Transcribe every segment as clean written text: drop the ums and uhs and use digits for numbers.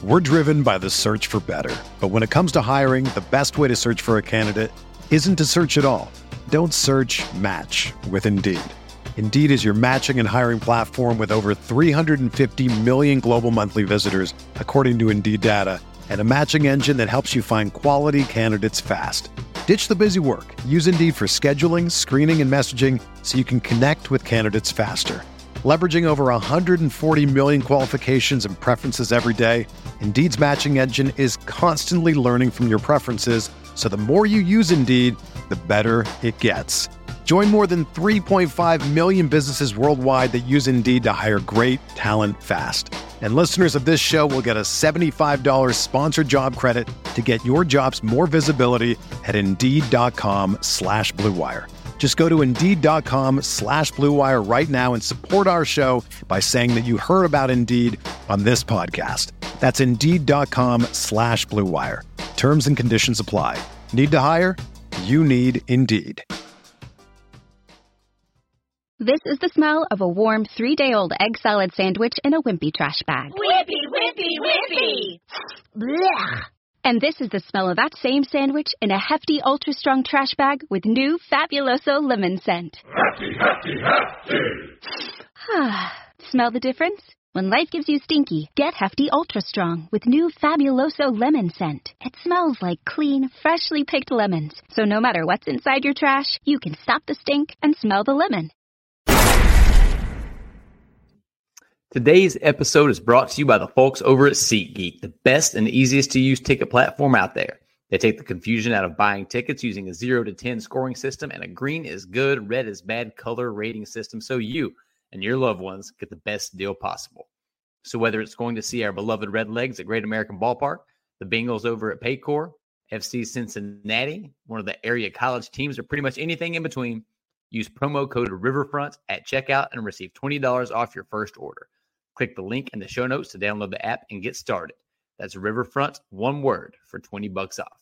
We're driven by the search for better. But when it comes to hiring, the best way to search for a candidate isn't to search at all. Don't search, match with Indeed. Indeed is your matching and hiring platform with over 350 million global monthly visitors, according to Indeed data, and a matching engine that helps you find quality candidates fast. Ditch the busy work. Use Indeed for scheduling, screening, and messaging so you can connect with candidates faster. Leveraging over 140 million qualifications and preferences every day, Indeed's matching engine is constantly learning from your preferences, so the more you use Indeed, the better it gets. Join more than 3.5 million businesses worldwide that use Indeed to hire great talent fast. And listeners of this show will get a $75 sponsored job credit to get your jobs more visibility at Indeed.com/Blue Wire. Just go to Indeed.com/Blue Wire right now and support our show by saying that you heard about Indeed on this podcast. That's Indeed.com/Blue Wire. Terms and conditions apply. Need to hire? You need Indeed. This is the smell of a warm 3-day-old egg salad sandwich in a Wimpy trash bag. Wimpy, Wimpy, Wimpy! Blech. And this is the smell of that same sandwich in a hefty, ultra-strong trash bag with new Fabuloso lemon scent. Hefty, hefty, hefty! Smell the difference? When life gives you stinky, get Hefty Ultra Strong with new Fabuloso lemon scent. It smells like clean, freshly picked lemons. So no matter what's inside your trash, you can stop the stink and smell the lemon. Today's episode is brought to you by the folks over at SeatGeek, the best and easiest to use ticket platform out there. They take the confusion out of buying tickets using a 0 to 10 scoring system and a green is good, red is bad color rating system so you and your loved ones get the best deal possible. So whether it's going to see our beloved Redlegs at Great American Ballpark, the Bengals over at Paycor, FC Cincinnati, one of the area college teams, or pretty much anything in between, use promo code Riverfront at checkout and receive $20 off your first order. Click the link in the show notes to download the app and get started. That's Riverfront, one word, for $20 off.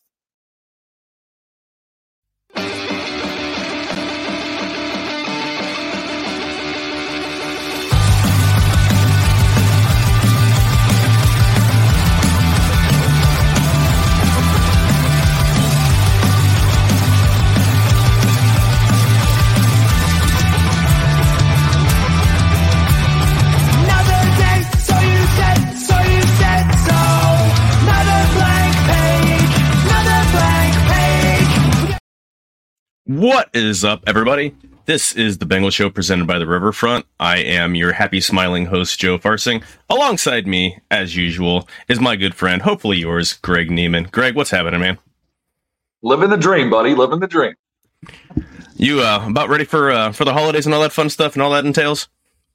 What is up, everybody? This is the Bengal Show presented by the Riverfront. I am your happy, smiling host, Joe Farsing. Alongside me, as usual, is my good friend, hopefully yours, Greg Neiman. Greg, what's happening, man? Living the dream, buddy. Living the dream. You about ready for the holidays and all that fun stuff and all that entails?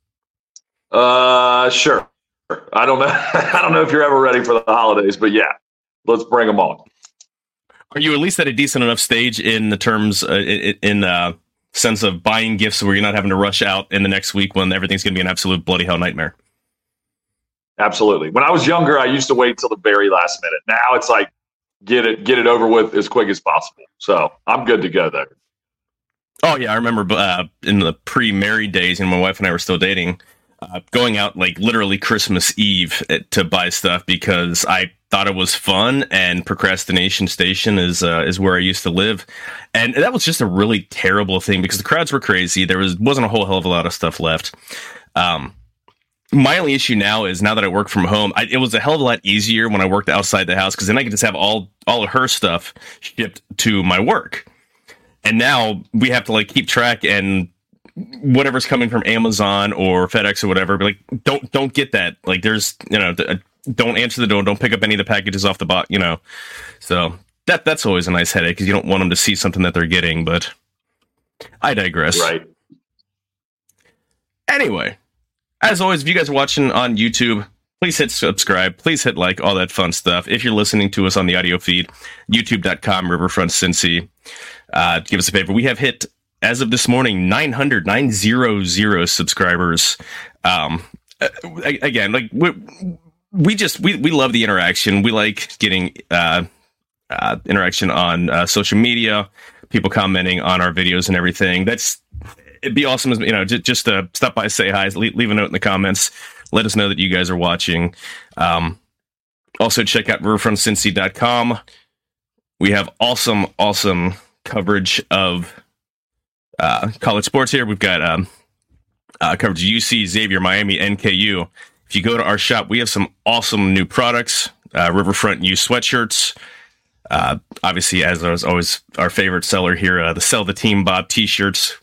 Sure. I don't know. I don't know if you're ever ready for the holidays, but yeah, let's bring them on. Are you at least at a decent enough stage in the terms, in sense of buying gifts where you're not having to rush out in the next week when everything's going to be an absolute bloody hell nightmare? Absolutely. When I was younger, I used to wait till the very last minute. Now it's like, get it over with as quick as possible. So I'm good to go there. Oh, yeah. I remember in the pre-married days, and my wife and I were still dating, going out like literally Christmas Eve to buy stuff because I thought it was fun, and Procrastination Station is where I used to live. And that was just a really terrible thing because the crowds were crazy. There wasn't a whole hell of a lot of stuff left. My only issue now is now that I work from home, it was a hell of a lot easier when I worked outside the house because then I could just have all of her stuff shipped to my work. And now we have to like keep track, and whatever's coming from Amazon or FedEx or whatever, like don't get that. Like there's, don't answer the door. Don't pick up any of the packages off the box, So that's always a nice headache because you don't want them to see something that they're getting, but I digress. Right. Anyway, as always, if you guys are watching on YouTube, please hit subscribe. Please hit like, all that fun stuff. If you're listening to us on the audio feed, youtube.com, Riverfront Cincy. Give us a favor. We have hit, as of this morning, 900 subscribers. Again, like we love the interaction. We like getting interaction on social media, people commenting on our videos and everything. It'd be awesome, just to stop by, say hi, leave a note in the comments, let us know that you guys are watching. Also, check out riverfrontcincy.com. We have awesome coverage of college sports here. We've got coverage of UC, Xavier, Miami, NKU. If you go to our shop, we have some awesome new products. Riverfront U sweatshirts. Obviously, as always, our favorite seller here, the Sell the Team Bob t-shirts.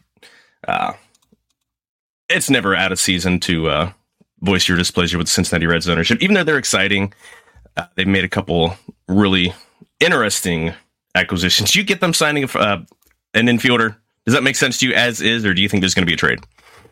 It's never out of season to voice your displeasure with Cincinnati Reds ownership. Even though they're exciting, they've made a couple really interesting acquisitions. You get them signing an infielder. Does that make sense to you as is, or do you think there's going to be a trade?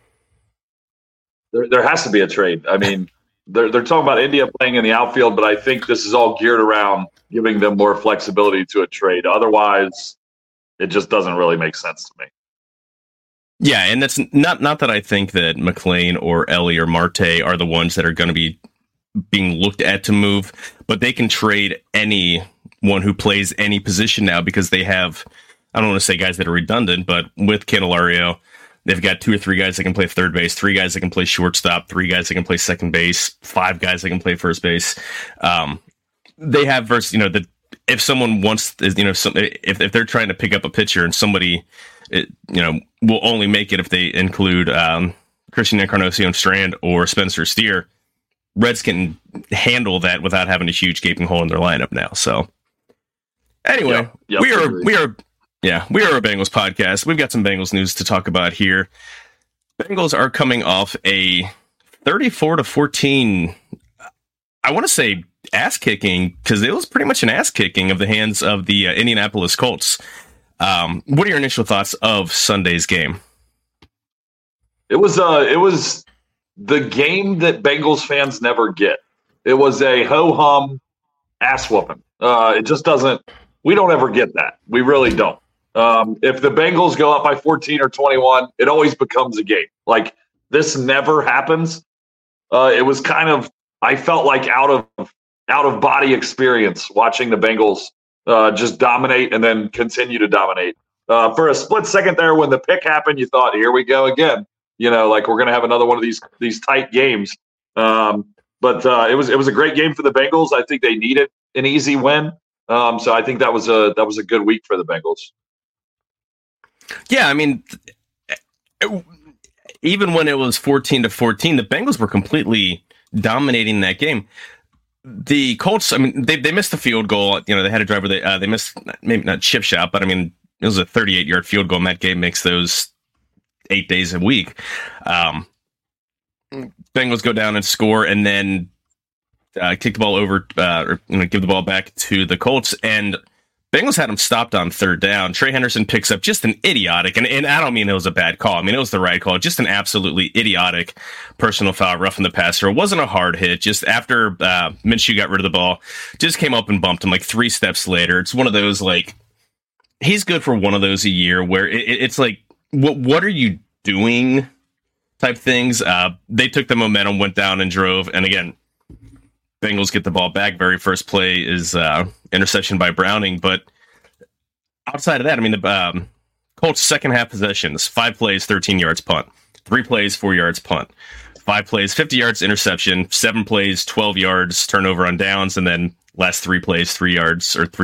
There has to be a trade. I mean, they're talking about India playing in the outfield, but I think this is all geared around giving them more flexibility to a trade. Otherwise, it just doesn't really make sense to me. Yeah, and that's not that I think that McLean or Ellie or Marte are the ones that are going to be being looked at to move, but they can trade anyone who plays any position now because they have, I don't want to say guys that are redundant, but with Candelario, they've got 2 or 3 guys that can play third base, 3 guys that can play shortstop, 3 guys that can play second base, 5 guys that can play first base. They have versus, if someone wants, if they're trying to pick up a pitcher and somebody, will only make it if they include Christian Encarnacion Strand or Spencer Steer, Reds can handle that without having a huge gaping hole in their lineup now. So anyway, we are a Bengals podcast. We've got some Bengals news to talk about here. Bengals are coming off a 34-14, I want to say ass kicking, because it was pretty much an ass kicking of the hands of the Indianapolis Colts. What are your initial thoughts of Sunday's game? It was the game that Bengals fans never get. It was a ho-hum ass whooping. It just doesn't. We don't ever get that. We really don't. If the Bengals go up by 14 or 21, it always becomes a game. Like, this never happens. It was kind of, I felt like out of body experience watching the Bengals just dominate and then continue to dominate. For a split second there, when the pick happened, you thought, here we go again. Like we're going to have another one of these tight games. But it was a great game for the Bengals. I think they needed an easy win. So I think that was a good week for the Bengals. Yeah, I mean, even when it was 14-14, the Bengals were completely dominating that game. The Colts, I mean, they missed the field goal. They had a drive where they missed, maybe not chip shot, but I mean, it was a 38-yard field goal. Matt Gay makes those 8 days a week. Bengals go down and score, and then kick the ball over, or give the ball back to the Colts, and Bengals had him stopped on third down. Trey Henderson picks up just an idiotic, and I don't mean it was a bad call. I mean, it was the right call. Just an absolutely idiotic personal foul, roughing the passer. It wasn't a hard hit. Just after Minshew got rid of the ball, just came up and bumped him like 3 steps later. It's one of those, like, he's good for one of those a year where it's like, what are you doing type things. They took the momentum, went down and drove. And again, Bengals get the ball back. Very first play is interception by Browning. But outside of that, I mean, the Colts' second half possessions, 5 plays, 13 yards punt, 3 plays, 4 yards punt, 5 plays, 50 yards interception, 7 plays, 12 yards turnover on downs, and then last 3 plays, 3 yards or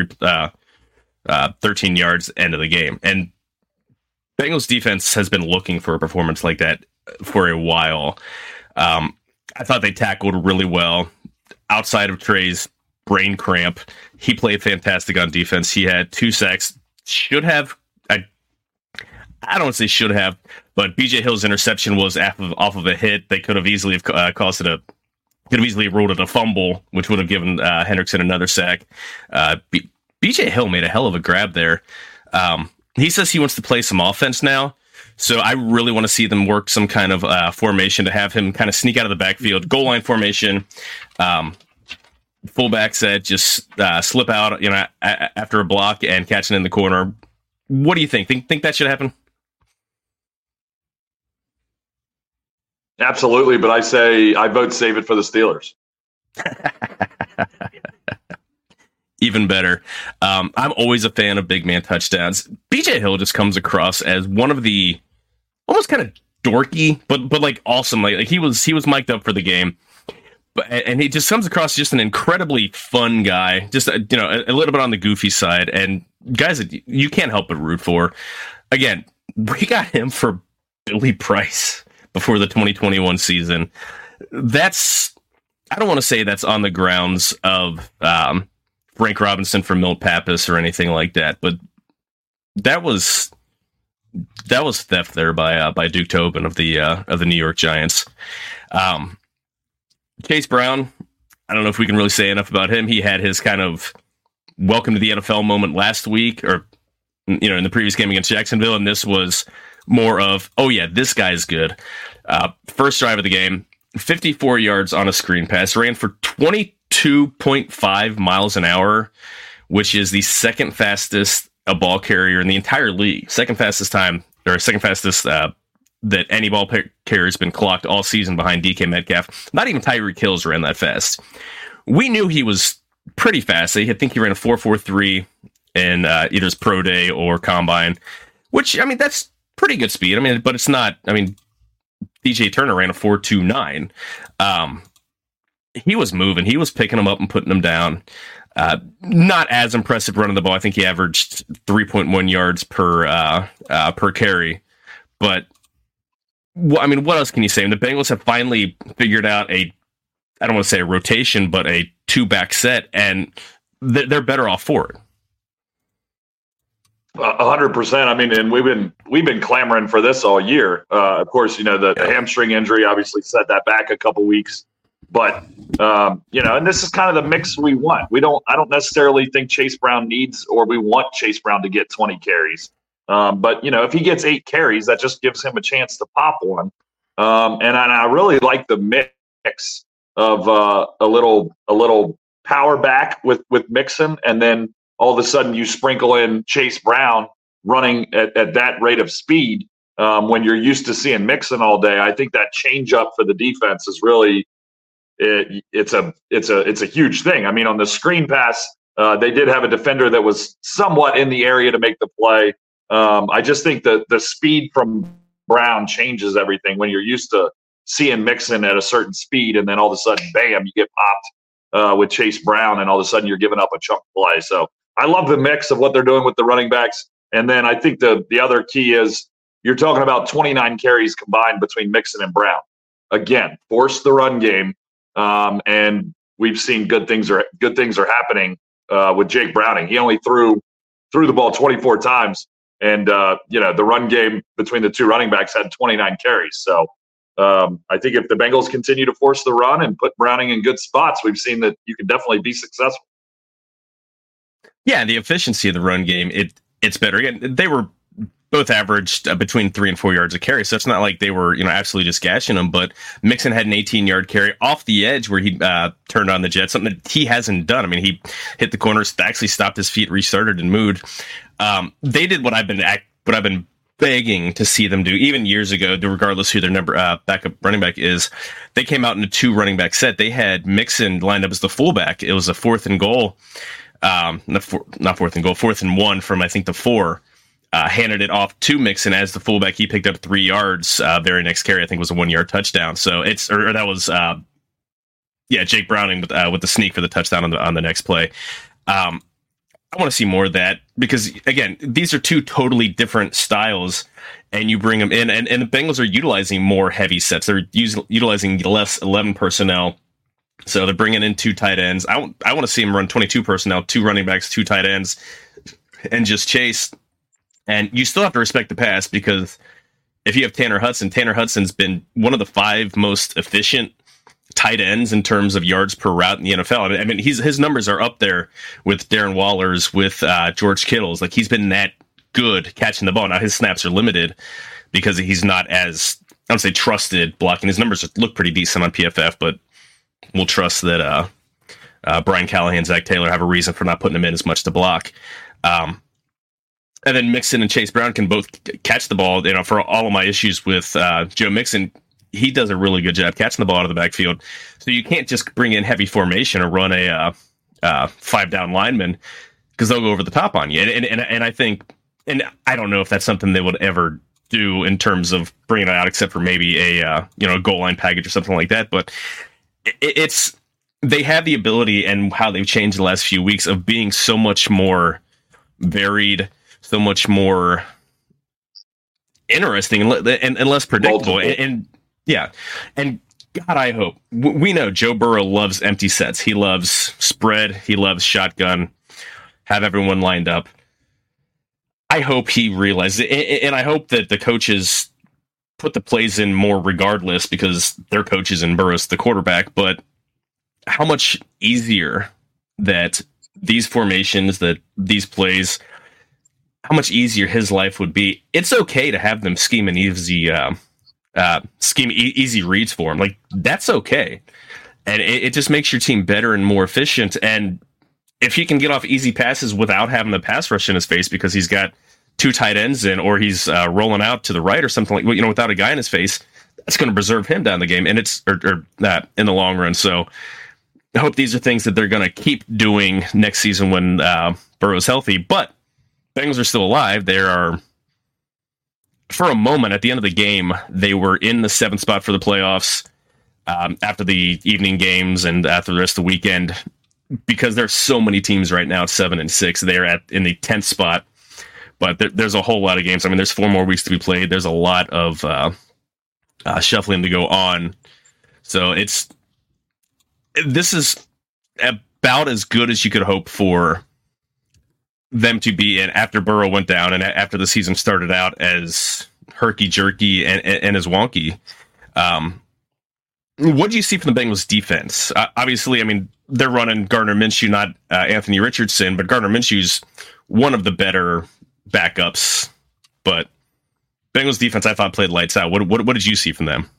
13 yards end of the game. And Bengals defense has been looking for a performance like that for a while. I thought they tackled really well. Outside of Trey's brain cramp, he played fantastic on defense. He had 2 sacks. Should have, I don't say should have, but BJ Hill's interception was off of a hit. They could have easily caused it could have easily ruled it a fumble, which would have given Hendrickson another sack. BJ Hill made a hell of a grab there. He says he wants to play some offense now. So I really want to see them work some kind of formation to have him kind of sneak out of the backfield, goal line formation. Fullback said just slip out, after a block and catching in the corner. What do you think? Think that should happen? Absolutely, but I vote save it for the Steelers. Even better. I'm always a fan of big man touchdowns. BJ Hill just comes across as one of the almost kind of dorky, but like awesome. Like he was mic'd up for the game. And he just comes across just an incredibly fun guy, just a little bit on the goofy side, and guys that you can't help but root for. Again, we got him for Billy Price before the 2021 season. I don't want to say that's on the grounds of Frank Robinson from Milt Pappas or anything like that, but that was theft there by Duke Tobin of the New York Giants. Chase Brown, I don't know if we can really say enough about him. He had his kind of welcome to the NFL moment last week, or in the previous game against Jacksonville, and this was more of, oh yeah, this guy's good. First drive of the game, 54 yards on a screen pass, ran for 22.5 miles an hour, which is the second fastest a ball carrier in the entire league. Second fastest that any ball carrier has been clocked all season behind DK Metcalf. Not even Tyreek Hill ran that fast. We knew he was pretty fast. I think he ran a 4.43 in either his pro day or combine, which, I mean, that's pretty good speed. I mean, but it's not, DJ Turner ran a 4.29. He was moving. He was picking them up and putting them down. Not as impressive running the ball. I think he averaged 3.1 yards per carry. But, what else can you say? The Bengals have finally figured out I don't want to say a rotation, but a two-back set, and they're better off for it. 100%. And we've been clamoring for this all year. Of course, the hamstring injury obviously set that back a couple weeks. But and this is kind of the mix we want. I don't necessarily think Chase Brown needs, or we want Chase Brown to get 20 carries. But if he gets 8 carries, that just gives him a chance to pop one. And I really like the mix of a little power back with Mixon, and then all of a sudden you sprinkle in Chase Brown running at that rate of speed. When you're used to seeing Mixon all day, I think that change up for the defense is really it's a huge thing. On the screen pass, they did have a defender that was somewhat in the area to make the play. I just think that the speed from Brown changes everything when you're used to seeing Mixon at a certain speed, and then all of a sudden, bam, you get popped with Chase Brown, and all of a sudden you're giving up a chunk play. So I love the mix of what they're doing with the running backs. And then I think the other key is you're talking about 29 carries combined between Mixon and Brown. Again, force the run game, and we've seen good things are happening with Jake Browning. He only threw the ball 24 times. And, the run game between the two running backs had 29 carries. So I think if the Bengals continue to force the run and put Browning in good spots, we've seen that you can definitely be successful. Yeah, the efficiency of the run game, it's better. Again, they were both averaged between 3 and 4 yards a carry. So it's not like they were, absolutely just gashing them. But Mixon had an 18-yard carry off the edge where he turned on the jet, something that he hasn't done. He hit the corners, actually stopped his feet, restarted, and moved. They did what I've been begging to see them do, even years ago, regardless who their backup running back is. They came out in a 2 running back set. They had Mixon lined up as the fullback. It was a 4th and goal. Not 4th and goal, 4th and 1 from, I think, the 4. Handed it off to Mixon as the fullback. He picked up 3 yards. Very next carry, I think, was a 1-yard touchdown. So that was Jake Browning with the sneak for the touchdown on the next play. I want to see more of that because, again, these are 2 totally different styles, and you bring them in, and the Bengals are utilizing more heavy sets. They're utilizing less 11 personnel, so they're bringing in 2 tight ends. I want to see them run 22 personnel, 2 running backs, 2 tight ends, and just chase. And you still have to respect the pass because if you have Tanner Hudson's been one of the 5 most efficient tight ends in terms of yards per route in the NFL. His numbers are up there with Darren Waller's, with George Kittle's. Like, he's been that good catching the ball. Now his snaps are limited because he's not as, I don't say trusted blocking. His numbers look pretty decent on PFF, but we'll trust that Brian Callahan, Zach Taylor have a reason for not putting him in as much to block. And then Mixon and Chase Brown can both catch the ball. For all of my issues with Joe Mixon, he does a really good job catching the ball out of the backfield. So you can't just bring in heavy formation or run a 5-down lineman because they'll go over the top on you. And I think, and I don't know if that's something they would ever do in terms of bringing it out, except for maybe a goal line package or something like that. But it's they have the ability, and how they've changed the last few weeks, of being so much more varied, so much more interesting and less predictable. And yeah, and God, I hope we know Joe Burrow loves empty sets. He loves spread. He loves shotgun. Have everyone lined up. I hope he realizes it, and I hope that the coaches put the plays in more regardless, because they're coaches and Burrow's the quarterback. But how much easier that these formations, that these plays, how much easier his life would be. It's okay to have them scheme an easy easy reads for him. Like, that's okay. And it just makes your team better and more efficient. And if he can get off easy passes without having the pass rush in his face because he's got two tight ends in, or he's rolling out to the right or something, like, without a guy in his face, that's going to preserve him down the game, and it's or that in the long run. So I hope these are things that they're going to keep doing next season when Burrow's healthy. But Bengals are still alive. They are, for a moment at the end of the game, they were in the 7th spot for the playoffs after the evening games and after the rest of the weekend, because there's so many teams right now at 7 and 6. They're in the 10th spot, but there's a whole lot of games. I mean, there's 4 more weeks to be played. There's a lot of shuffling to go on. So this is about as good as you could hope for them to be in after Burrow went down and after the season started out as herky-jerky and as wonky. What do you see from the Bengals defense? Obviously, I mean, they're running Gardner Minshew, not Anthony Richardson, but Gardner Minshew's one of the better backups. But Bengals defense, I thought, played lights out. What did you see from them?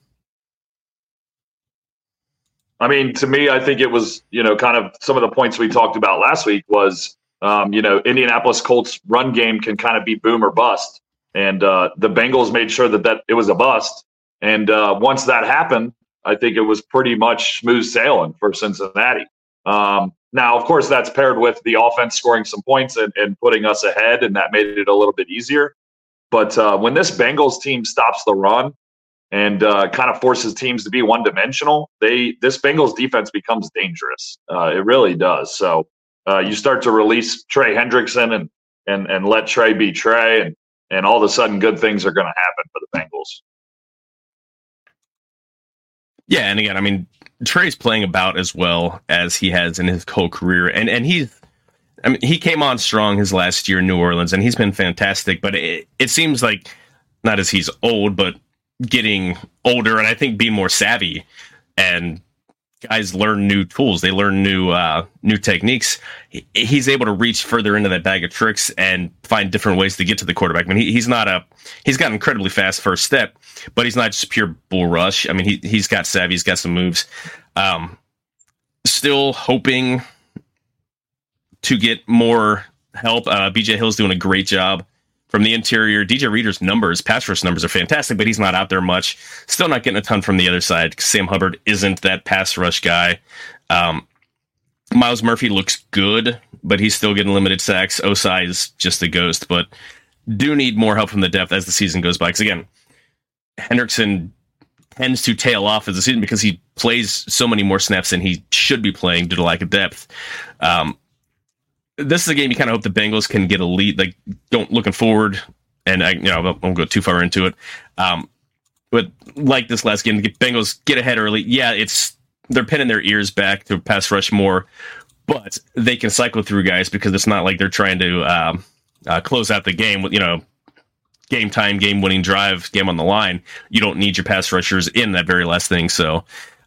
I mean, to me, I think it was, kind of some of the points we talked about last week was, Indianapolis Colts run game can kind of be boom or bust. And the Bengals made sure that it was a bust. And once that happened, I think it was pretty much smooth sailing for Cincinnati. Now, of course, that's paired with the offense scoring some points and putting us ahead, and that made it a little bit easier. But when this Bengals team stops the run and kind of forces teams to be one-dimensional, this Bengals defense becomes dangerous. It really does. So you start to release Trey Hendrickson and let Trey be Trey, and all of a sudden good things are going to happen for the Bengals. Yeah, and again, I mean, Trey's playing about as well as he has in his whole career, and he came on strong his last year in New Orleans, and he's been fantastic. But it seems like, not as he's old, but getting older, and I think being more savvy, and guys learn new tools, they learn new techniques. He's able to reach further into that bag of tricks and find different ways to get to the quarterback. I mean, he's got an incredibly fast first step, but he's not just pure bull rush. I mean, he's got savvy, he's got some moves. Still hoping to get more help. BJ Hill's doing a great job from the interior. DJ Reader's pass rush numbers are fantastic, but he's not out there much. Still not getting a ton from the other side. Sam Hubbard isn't that pass rush guy. Miles Murphy looks good, but he's still getting limited sacks. Osai is just a ghost, but do need more help from the depth as the season goes by. Because again, Hendrickson tends to tail off as the season because he plays so many more snaps than he should be playing due to lack of depth. This is a game you kind of hope the Bengals can get a lead. Like, looking forward, and I won't go too far into it. But like this last game, the Bengals get ahead early. Yeah, they're pinning their ears back to pass rush more, but they can cycle through guys because it's not like they're trying to close out the game with game time, game winning drive, game on the line. You don't need your pass rushers in that very last thing. So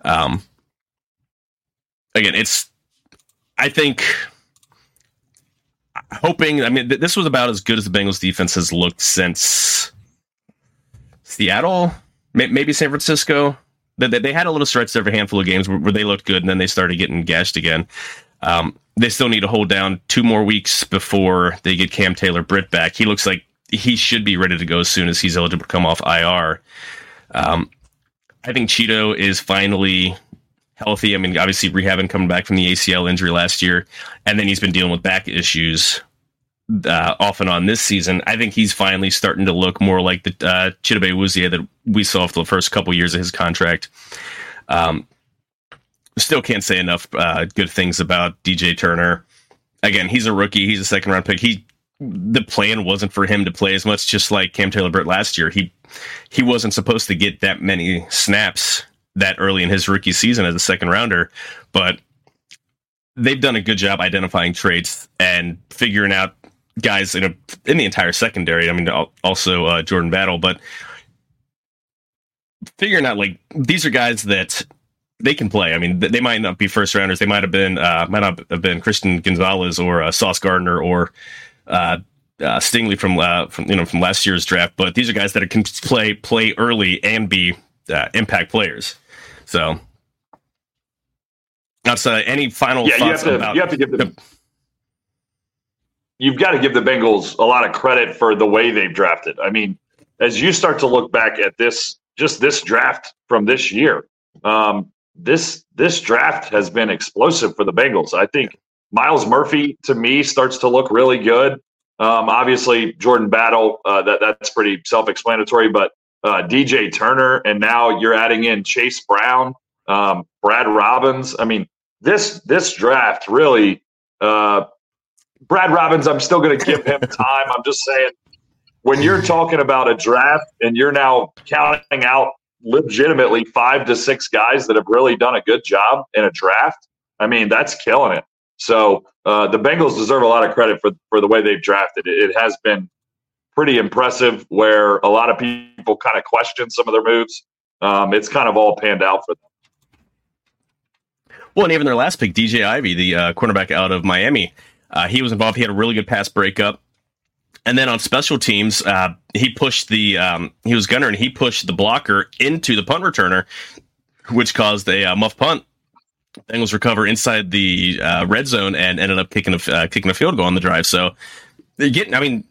again, I think. Hoping, I mean, this was about as good as the Bengals defense has looked since Seattle, maybe San Francisco. They had a little stretch there of a handful of games where they looked good, and then they started getting gashed again. They still need to hold down 2 more weeks before they get Cam Taylor-Britt back. He looks like he should be ready to go as soon as he's eligible to come off IR. I think Cheeto is finally healthy. I mean, obviously rehabbing, coming back from the ACL injury last year, and then he's been dealing with back issues off and on this season. I think he's finally starting to look more like the Chidobe Awuzie that we saw for the first couple years of his contract. still can't say enough good things about DJ Turner. Again, he's a rookie. He's a second-round pick. The plan wasn't for him to play as much, just like Cam Taylor-Britt last year. He wasn't supposed to get that many snaps that early in his rookie season as a second-rounder, but they've done a good job identifying traits and figuring out guys in the entire secondary. I mean, also Jordan Battle, but figuring out like these are guys that they can play. I mean, they might not be first rounders. They might not have been Christian Gonzalez or Sauce Gardner or Stingley from last year's draft. But these are guys that can play early and be impact players. So that's any final thoughts about. You've got to give the Bengals a lot of credit for the way they've drafted. I mean, as you start to look back at this draft from this year, this draft has been explosive for the Bengals. I think Myles Murphy, to me, starts to look really good. Obviously, Jordan Battle, that's pretty self-explanatory, but DJ Turner, and now you're adding in Chase Brown, Brad Robbins. I mean, this draft really Brad Robbins, I'm still going to give him time. I'm just saying, when you're talking about a draft and you're now counting out legitimately 5 to 6 guys that have really done a good job in a draft, I mean, that's killing it. So the Bengals deserve a lot of credit for the way they've drafted. It has been pretty impressive where a lot of people kind of question some of their moves. It's kind of all panned out for them. Well, and even their last pick, DJ Ivey, the cornerback out of Miami, he was involved. He had a really good pass breakup. And then on special teams, he pushed he was gunner, and he pushed the blocker into the punt returner, which caused a muff punt. Bengals recover inside the red zone and ended up kicking a field goal on the drive. So, literally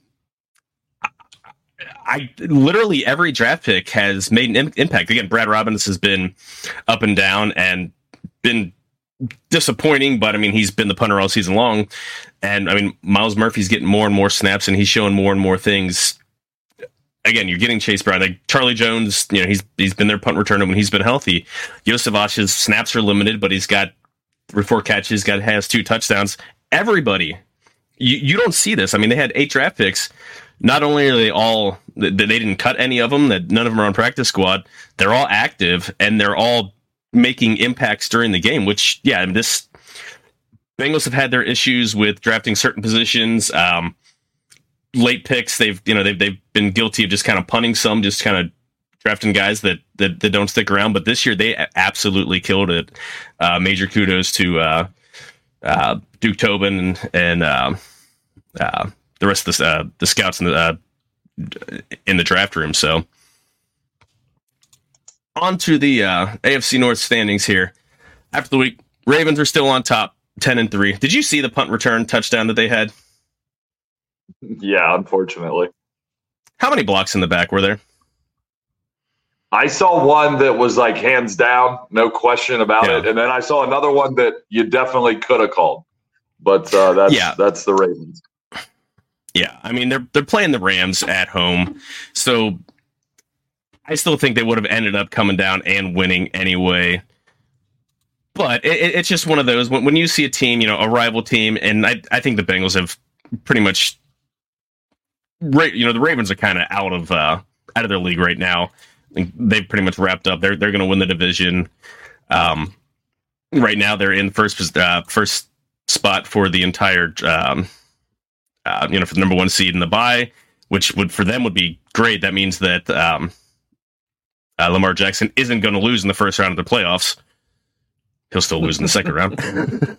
every draft pick has made an impact. Again, Brad Robbins has been up and down and been disappointing, but I mean, he's been the punter all season long. And I mean, Myles Murphy's getting more and more snaps, and he's showing more and more things. Again, you're getting Chase Brown, like Charlie Jones. He's been their punt returner when he's been healthy. Yosevach's snaps are limited, but he's got 4 catches, has 2 touchdowns. Everybody, you don't see this. I mean, they had 8 draft picks. Not only are they didn't cut any of them, that none of them are on practice squad. They're all active, and they're all making impacts during the game. Which, this Bengals have had their issues with drafting certain positions. Late picks, they've been guilty of just kind of punting some, just kind of drafting guys that don't stick around. But this year they absolutely killed it. Major kudos to Duke Tobin and the rest of the scouts in the draft room. So on to the AFC North standings here. After the week, Ravens are still on top, 10-3. Did you see the punt return touchdown that they had? Yeah, unfortunately. How many blocks in the back were there? I saw one that was like hands down, no question about it. And then I saw another one that you definitely could have called. But that's the Ravens. Yeah, I mean, they're playing the Rams at home. So I still think they would have ended up coming down and winning anyway. But it's just one of those, when you see a team, a rival team, and I think the Bengals have pretty much, the Ravens are kind of out of their league right now. I think they've pretty much wrapped up. They're going to win the division. Right now, they're in first spot for the entire, for the number 1 seed in the bye, which for them would be great. That means that Lamar Jackson isn't going to lose in the first round of the playoffs. He'll still lose in the second round.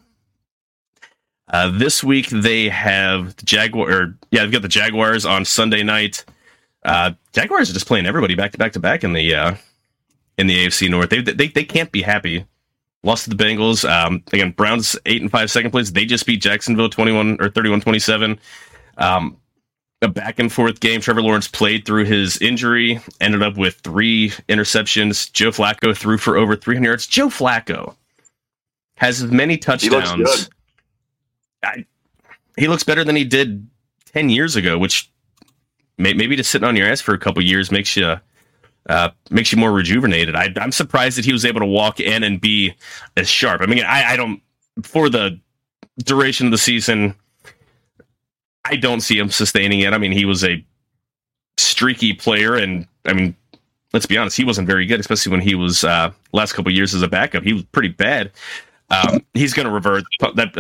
This week they have the they've got the Jaguars on Sunday night. Jaguars are just playing everybody back to back in the AFC North. They can't be happy. Lost to the Bengals. Again, Browns 8-5 second place. They just beat Jacksonville 31-27. A back and forth game. Trevor Lawrence played through his injury, ended up with 3 interceptions. Joe Flacco threw for over 300 yards. Joe Flacco has as many touchdowns. He looks good. He looks better than he did 10 years ago, which maybe just sitting on your ass for a couple years makes you makes you more rejuvenated. I'm surprised that he was able to walk in and be as sharp. I mean, I don't, for the duration of the season, I don't see him sustaining it. I mean, he was a streaky player, and I mean, let's be honest, he wasn't very good, especially when he was last couple of years as a backup. He was pretty bad. He's going to revert that,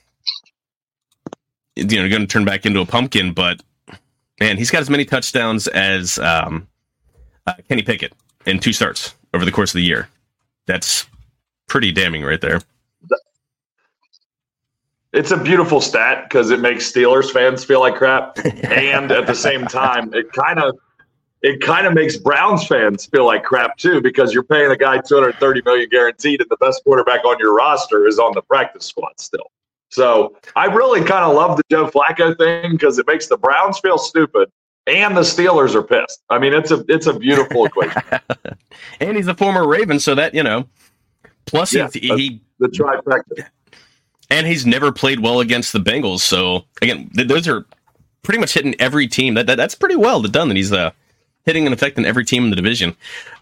going to turn back into a pumpkin, but man, he's got as many touchdowns as Kenny Pickett in 2 starts over the course of the year. That's pretty damning right there. It's a beautiful stat because it makes Steelers fans feel like crap, and at the same time, it kind of makes Browns fans feel like crap too, because you're paying a guy $230 million guaranteed, and the best quarterback on your roster is on the practice squad still. So I really kind of love the Joe Flacco thing because it makes the Browns feel stupid, and the Steelers are pissed. I mean, it's a beautiful equation. And he's a former Raven, so that plus he the trifecta. And he's never played well against the Bengals. So, again, those are pretty much hitting every team. That's pretty well done that he's hitting an effect in every team in the division.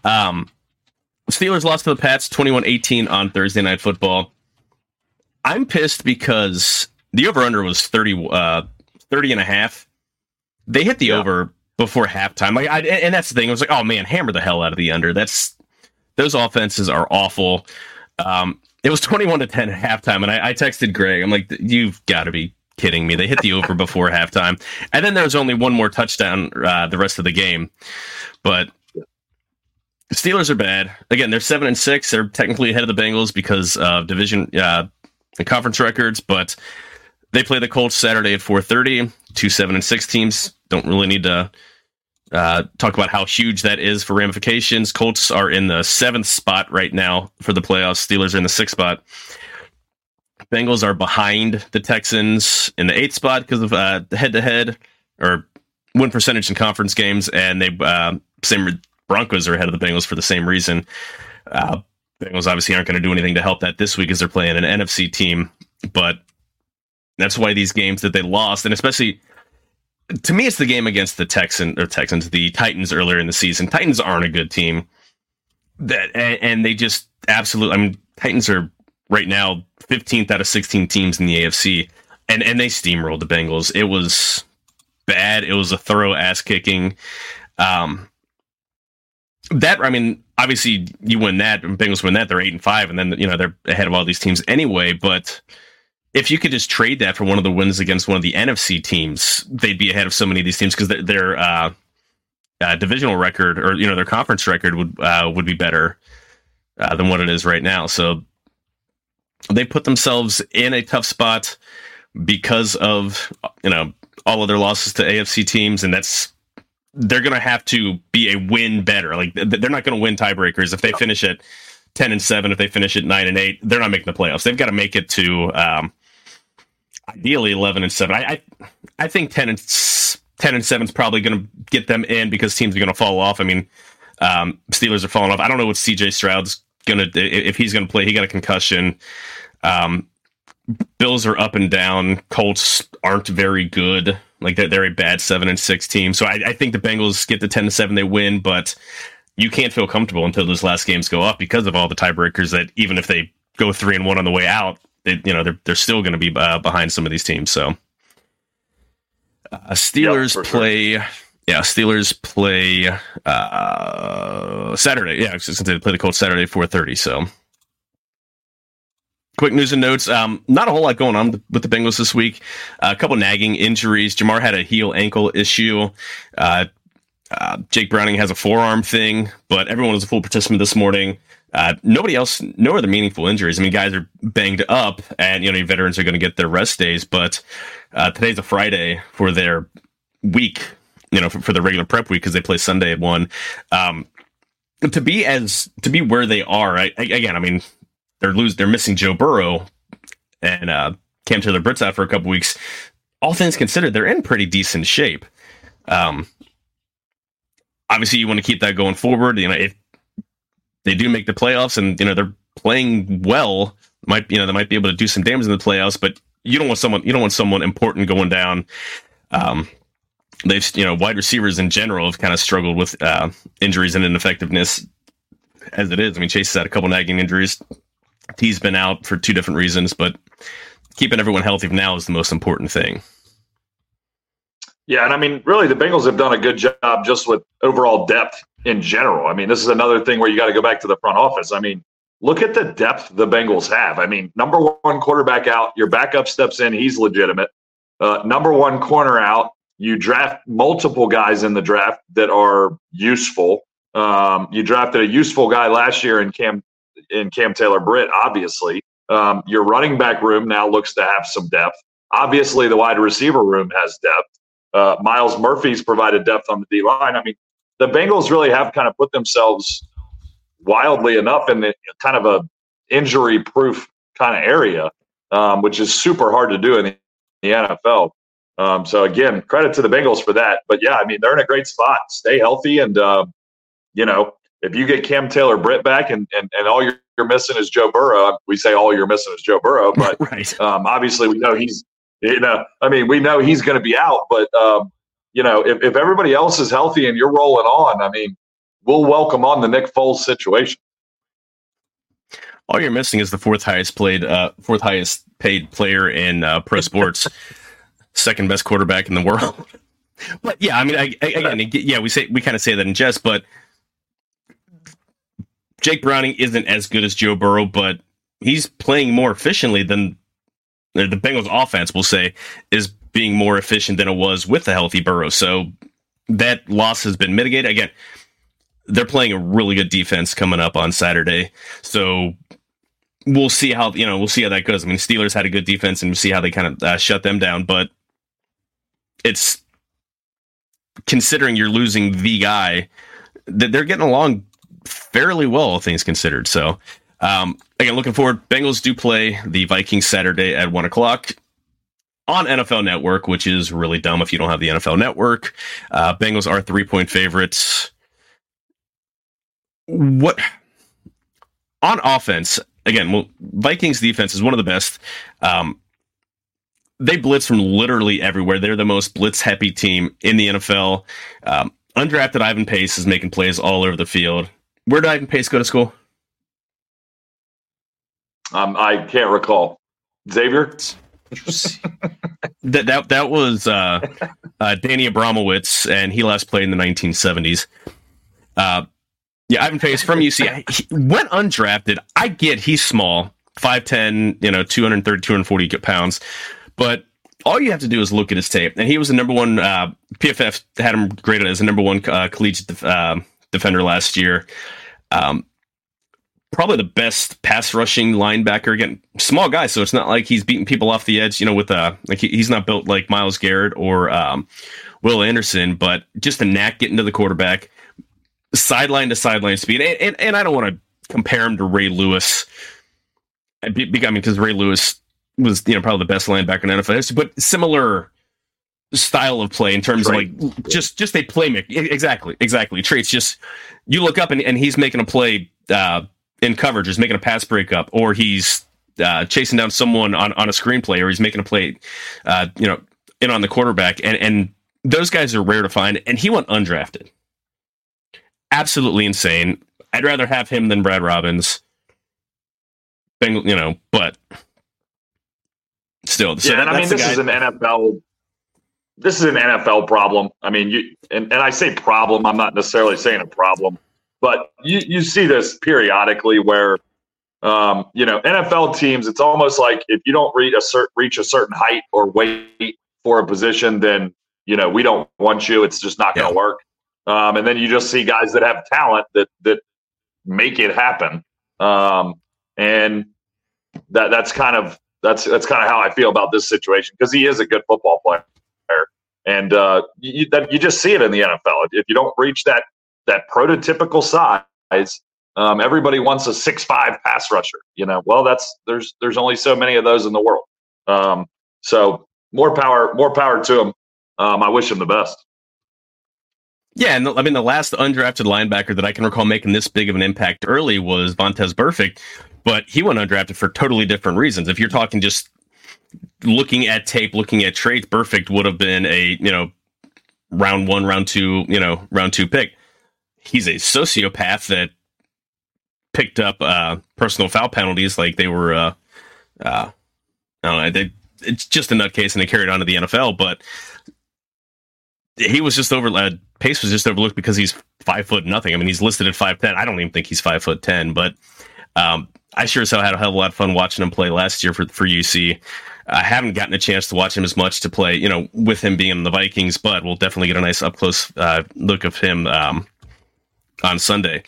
Steelers lost to the Pats 21-18 on Thursday Night Football. I'm pissed because the over-under was 30 and a half. They hit the over before halftime. And that's the thing. I was like, oh, man, hammer the hell out of the under. Those offenses are awful. It was 21-10 at halftime, and I texted Greg. I'm like, you've got to be kidding me. They hit the over before halftime. And then there was only one more touchdown the rest of the game. But the Steelers are bad. Again, they're 7-6. They're technically ahead of the Bengals because of division and conference records, but they play the Colts Saturday at 4:30. 2 7-6 teams. Don't really need to talk about how huge that is for ramifications. Colts are in the 7th spot right now for the playoffs. Steelers are in the 6th spot. Bengals are behind the Texans in the 8th spot because of the head-to-head or win percentage in conference games, and Broncos are ahead of the Bengals for the same reason. Bengals obviously aren't going to do anything to help that this week as they're playing an NFC team, but that's why these games that they lost, and especially to me, it's the game against the the Titans earlier in the season. Titans aren't a good team, and they just absolutely. I mean, Titans are right now 15th out of 16 teams in the AFC, and they steamrolled the Bengals. It was bad. It was a thorough ass kicking. Obviously, you win that, and Bengals win that. They're 8-5, and then they're ahead of all these teams anyway. But if you could just trade that for one of the wins against one of the NFC teams, they'd be ahead of so many of these teams because their divisional record or their conference record would be better than what it is right now. So they put themselves in a tough spot because of all of their losses to AFC teams, and they're going to have to be a win better. Like they're not going to win tiebreakers if they finish at 10-7. If they finish at 9-8, they're not making the playoffs. They've got to make it to ideally 11-7. I think 10-7 is probably going to get them in because teams are going to fall off. I mean, Steelers are falling off. I don't know what CJ Stroud's going to do. If he's going to play. He got a concussion. Bills are up and down. Colts aren't very good. Like they're a bad 7-6 team. So I think the Bengals get to 10-7. They win, but you can't feel comfortable until those last games go off because of all the tiebreakers that even if they go 3-1 on the way out, they're still going to be behind some of these teams. So Steelers play. Sure. Yeah, Steelers play Saturday. Yeah, they play the Colts Saturday at 4:30. So quick news and notes. Not a whole lot going on with the Bengals this week. A couple nagging injuries. Jamar had a heel ankle issue. Jake Browning has a forearm thing, but everyone was a full participant this morning. Nobody else, no other meaningful injuries. I mean, guys are banged up, and veterans are going to get their rest days. But today's a Friday for their week, for the regular prep week because they play Sunday at 1. To be where they are, they're missing Joe Burrow and Cam Taylor-Britt's out for a couple weeks. All things considered, they're in pretty decent shape. Obviously, you want to keep that going forward. If they do make the playoffs and they're playing well, they might be able to do some damage in the playoffs. But you don't want someone important going down. they've, wide receivers in general have kind of struggled with injuries and ineffectiveness as it is. I mean, Chase has had a couple nagging injuries. T's been out for 2 different reasons, but keeping everyone healthy now is the most important thing. Yeah, and I mean, really, the Bengals have done a good job just with overall depth in general. I mean, this is another thing where you got to go back to the front office. I mean, look at the depth the Bengals have. I mean, number 1 quarterback out, your backup steps in, he's legitimate. Number 1 corner out, you draft multiple guys in the draft that are useful. You drafted a useful guy last year in Cam Taylor-Britt, obviously. Your running back room now looks to have some depth. Obviously, the wide receiver room has depth. Miles Murphy's provided depth on the D-line. I mean, the Bengals really have kind of put themselves wildly enough in the kind of a injury-proof kind of area, which is super hard to do in the NFL. So, again, credit to the Bengals for that. But, yeah, I mean, they're in a great spot. Stay healthy. And, if you get Cam Taylor-Britt back and all you're missing is Joe Burrow, we say all you're missing is Joe Burrow. But right. Obviously we know he's we know he's going to be out. But, if everybody else is healthy and you're rolling on, I mean, we'll welcome on the Nick Foles situation. All you're missing is the fourth highest paid player in pro sports, second best quarterback in the world. But yeah, I mean, we kind of say that in jest, but Jake Browning isn't as good as Joe Burrow, but he's playing more efficiently than the Bengals offense, we'll say, is being more efficient than it was with the healthy Burrow. So that loss has been mitigated. Again, they're playing a really good defense coming up on Saturday. So we'll see how that goes. I mean, Steelers had a good defense, and we'll see how they kind of shut them down. But it's, considering you're losing the guy, that they're getting along fairly well, all things considered. So, again, looking forward. Bengals do play the Vikings Saturday at 1:00 on NFL Network, which is really dumb if you don't have the NFL Network. Bengals are 3-point favorites. What on offense? Again, Vikings defense is one of the best. They blitz from literally everywhere. They're the most blitz-happy team in the NFL. Undrafted Ivan Pace is making plays all over the field. Where did Ivan Pace go to school? I can't recall. Xavier? that was Danny Abramowitz, and he last played in the 1970s. Yeah, Ivan Pace from UC. He went undrafted. I get he's small, 5'10", 230, 240 pounds. But all you have to do is look at his tape. And he was the number 1, PFF had him graded as the number 1 collegiate defender last year. Probably the best pass rushing linebacker. Again, small guy, so it's not like he's beating people off the edge, with he's not built like Myles Garrett or Will Anderson, but just a knack getting to the quarterback, sideline to sideline speed. And I don't want to compare him to Ray Lewis. Because Ray Lewis was, probably the best linebacker in NFL history, but similar style of play in terms of just a playmaker. Exactly. Traits. Just you look up and he's making a play in coverage, is making a pass breakup, or he's chasing down someone on a screenplay, or he's making a play, in on the quarterback. And those guys are rare to find. And he went undrafted. Absolutely insane. I'd rather have him than Brad Robbins. But still, so this is an NFL. This is an NFL problem. I mean, and I say problem. I'm not necessarily saying a problem, but you see this periodically where, NFL teams. It's almost like if you don't reach a certain height or weight for a position, then we don't want you. It's just not going to work. And then you just see guys that have talent that make it happen. And that's kind of how I feel about this situation, because he is a good football player, and you just see it in the NFL. If you don't reach that prototypical size, everybody wants a 6'5" pass rusher. Well, there's only so many of those in the world. So more power to him. I wish him the best. Yeah, and the last undrafted linebacker that I can recall making this big of an impact early was Vontaze Burfict, but he went undrafted for totally different reasons. If you're talking just looking at tape, looking at traits, Burfict would have been a round 1, round 2, round 2 pick. He's a sociopath that picked up personal foul penalties like they were, I don't know, it's just a nutcase, and they carried on to the NFL. But he was just Pace was just overlooked because he's 5'0". I mean, he's listed at 5'10". I don't even think he's 5'10", but I sure as hell had a hell of a lot of fun watching him play last year for UC. I haven't gotten a chance to watch him as much to play, with him being in the Vikings, but we'll definitely get a nice up close look of him on Sunday.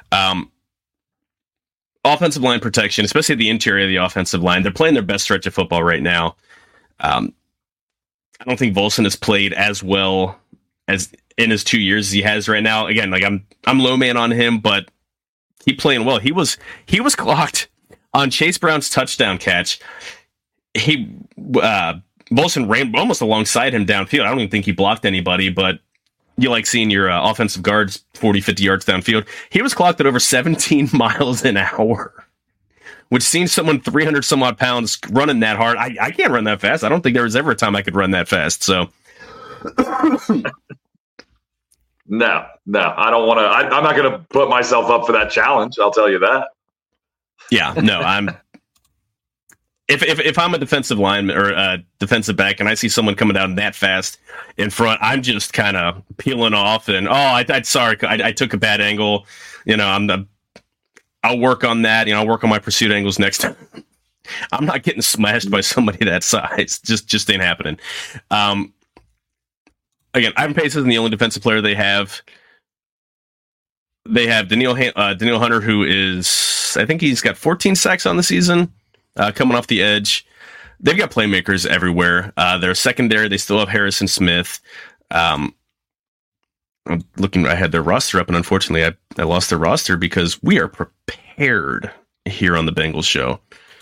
Offensive line protection, especially the interior of the offensive line, they're playing their best stretch of football right now. I don't think Volson has played as well as in his 2 years as he has right now. Again, like I'm low man on him, but he playing well. He was clocked on Chase Brown's touchdown catch. Volson ran almost alongside him downfield. I don't even think he blocked anybody, but you like seeing your offensive guards 40, 50 yards downfield. He was clocked at over 17 miles an hour, which seems someone 300 some odd pounds running that hard. I can't run that fast. I don't think there was ever a time I could run that fast. So no, I don't want to. I'm not going to put myself up for that challenge. I'll tell you that. Yeah, no, I'm. If I'm a defensive lineman or a defensive back and I see someone coming down that fast in front, I'm just kind of peeling off and I took a bad angle. I'll work on that. I'll work on my pursuit angles next time. I'm not getting smashed by somebody that size. Just ain't happening. Again, Ivan Pace isn't the only defensive player they have. They have Danielle Hunter, who is, I think he's got 14 sacks on the season. Coming off the edge. They've got playmakers everywhere. They're secondary. They still have Harrison Smith. I'm looking, I had their roster up, and unfortunately I lost their roster because we are prepared here on the Bengals show.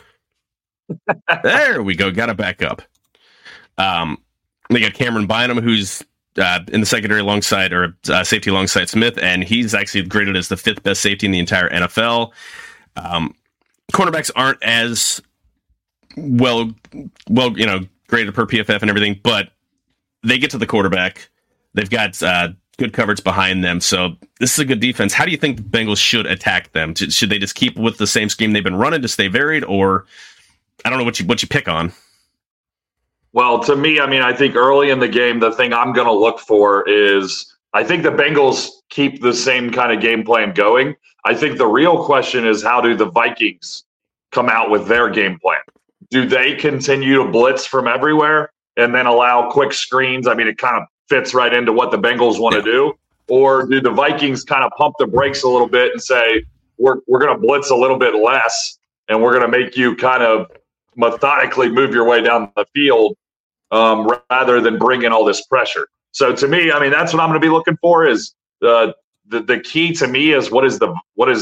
There we go. Got it back up. They got Cameron Bynum, who's in the secondary alongside, or safety alongside Smith, and he's actually graded as the 5th best safety in the entire NFL. Cornerbacks aren't as well, graded per PFF and everything, but they get to the quarterback. They've got good coverage behind them, so this is a good defense. How do you think the Bengals should attack them? Should they just keep with the same scheme they've been running to stay varied, or I don't know what you pick on? Well, to me, I think early in the game, the thing I'm going to look for is I think the Bengals keep the same kind of game plan going. I think the real question is, how do the Vikings come out with their game plan? Do they continue to blitz from everywhere and then allow quick screens? It kind of fits right into what the Bengals want to do. Or do the Vikings kind of pump the brakes a little bit and say, we're going to blitz a little bit less, and we're going to make you kind of methodically move your way down the field rather than bring in all this pressure? So to me, that's what I'm going to be looking for is the key to me is what is the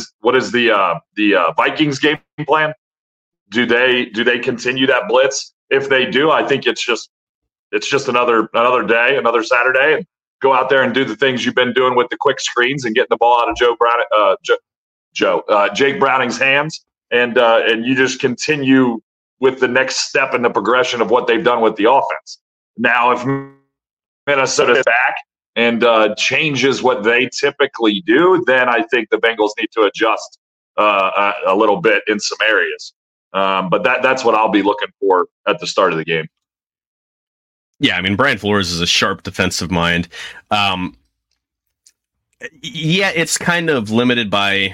Vikings game plan? Do they continue that blitz? If they do, I think it's just another day, another Saturday, and go out there and do the things you've been doing with the quick screens and getting the ball out of Jake Browning's hands, and you just continue with the next step in the progression of what they've done with the offense. Now, if Minnesota's back and changes what they typically do, then I think the Bengals need to adjust a little bit in some areas. But that's what I'll be looking for at the start of the game. Yeah, Brian Flores is a sharp defensive mind. It's kind of limited by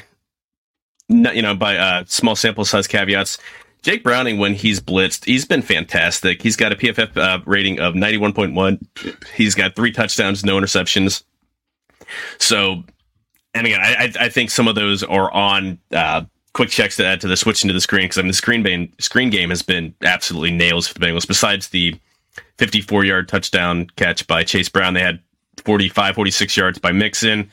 small sample size caveats. Jake Browning, when he's blitzed, he's been fantastic. He's got a PFF rating of 91.1. He's got 3 touchdowns, no interceptions. So, and again, I think some of those are on quick checks to add to the switch into the screen, because the screen game has been absolutely nails for the Bengals. Besides the 54-yard touchdown catch by Chase Brown, they had 45, 46 yards by Mixon.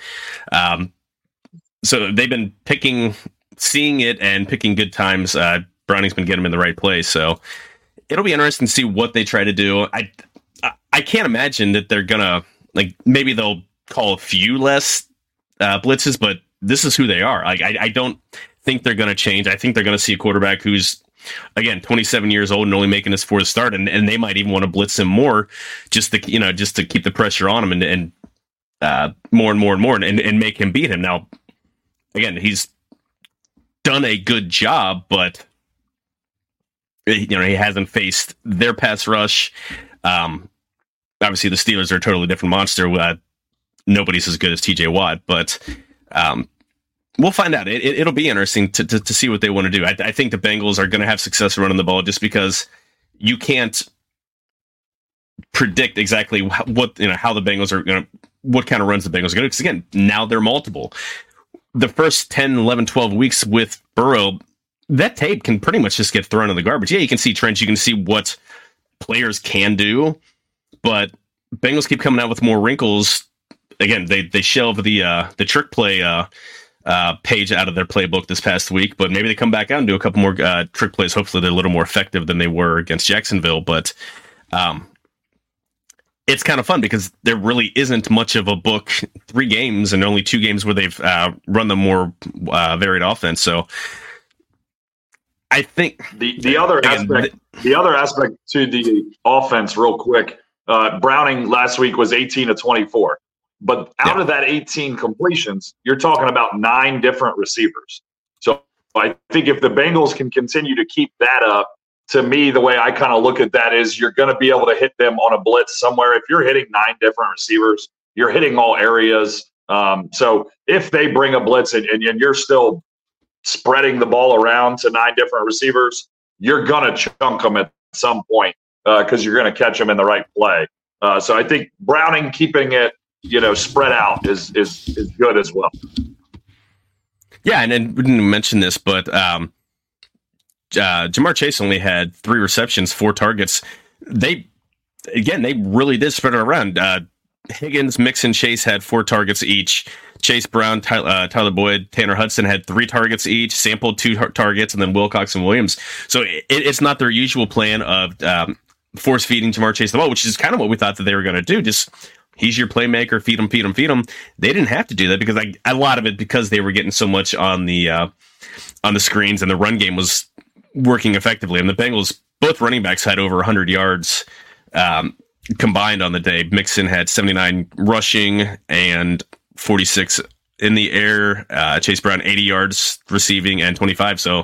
So they've been seeing it and picking good times. Browning's been getting him in the right place, so it'll be interesting to see what they try to do. I can't imagine that they're gonna, maybe they'll call a few less blitzes, but this is who they are. I don't think they're gonna change. I think they're gonna see a quarterback who's again, 27 years old and only making his fourth start, and they might even want to blitz him more just to keep the pressure on him and more and more and more and make him beat him. Now, again, he's done a good job, but he hasn't faced their pass rush. Obviously, the Steelers are a totally different monster. Nobody's as good as T.J. Watt, but we'll find out. It'll be interesting to see what they want to do. I think the Bengals are going to have success running the ball just because you can't predict exactly how the Bengals are going to, what kind of runs the Bengals are going to do. Because again, now they're multiple. The first 10, 11, 12 weeks with Burrow, that tape can pretty much just get thrown in the garbage. Yeah, you can see trends, you can see what players can do, but Bengals keep coming out with more wrinkles. Again, they shelved the trick play page out of their playbook this past week, but maybe they come back out and do a couple more trick plays. Hopefully they're a little more effective than they were against Jacksonville, but it's kind of fun because there really isn't much of a book, 3 games and only 2 games where they've run the more varied offense. So I think the other aspect to the offense real quick, Browning last week was 18 to 24. But out of that 18 completions, you're talking about 9 different receivers. So I think if the Bengals can continue to keep that up, to me, the way I kind of look at that is you're going to be able to hit them on a blitz somewhere. If you're hitting 9 different receivers, you're hitting all areas. So if they bring a blitz and you're still spreading the ball around to 9 different receivers, you're going to chunk them at some point because you're going to catch them in the right play. So I think Browning keeping it spread out is good as well. Yeah, and then we didn't mention this, but Ja'Marr Chase only had 3 receptions, 4 targets. They really did spread it around. Higgins, Mixon, Chase had 4 targets each. Chase Brown, Tyler Boyd, Tanner Hudson had 3 targets each, sampled 2 targets, and then Wilcox and Williams. So it's not their usual plan of force feeding Ja'Marr Chase the ball, which is kind of what we thought that they were going to do. Just he's your playmaker, feed him. They didn't have to do that because a lot of it because they were getting so much on the screens and the run game was working effectively. And the Bengals, both running backs had over 100 yards combined on the day. Mixon had 79 rushing and 46 in the air. Chase Brown 80 yards receiving and 25. So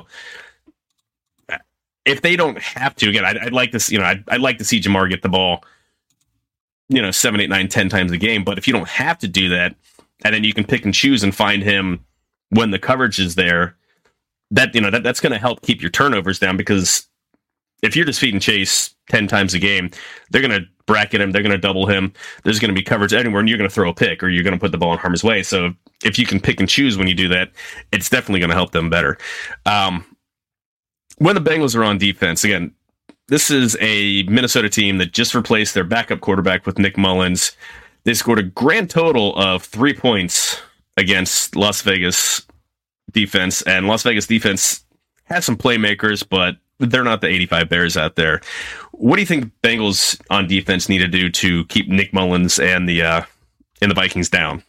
if they don't have to, again, I'd like to see, I'd like to see Ja'Marr get the ball 7, 8, 9, 10 times a game. But if you don't have to do that, and then you can pick and choose and find him when the coverage is there, that's going to help keep your turnovers down, because if you're just feeding Chase 10 times a game, they're going to bracket him, they're going to double him, there's going to be coverage anywhere, and you're going to throw a pick or you're going to put the ball in harm's way. So if you can pick and choose when you do that, it's definitely going to help them better. When the Bengals are on defense, again, this is a Minnesota team that just replaced their backup quarterback with Nick Mullins. They scored a grand total of 3 points against Las Vegas defense, and Las Vegas defense has some playmakers, but they're not the 85 Bears out there. What do you think Bengals on defense need to do to keep Nick Mullins and the Vikings down?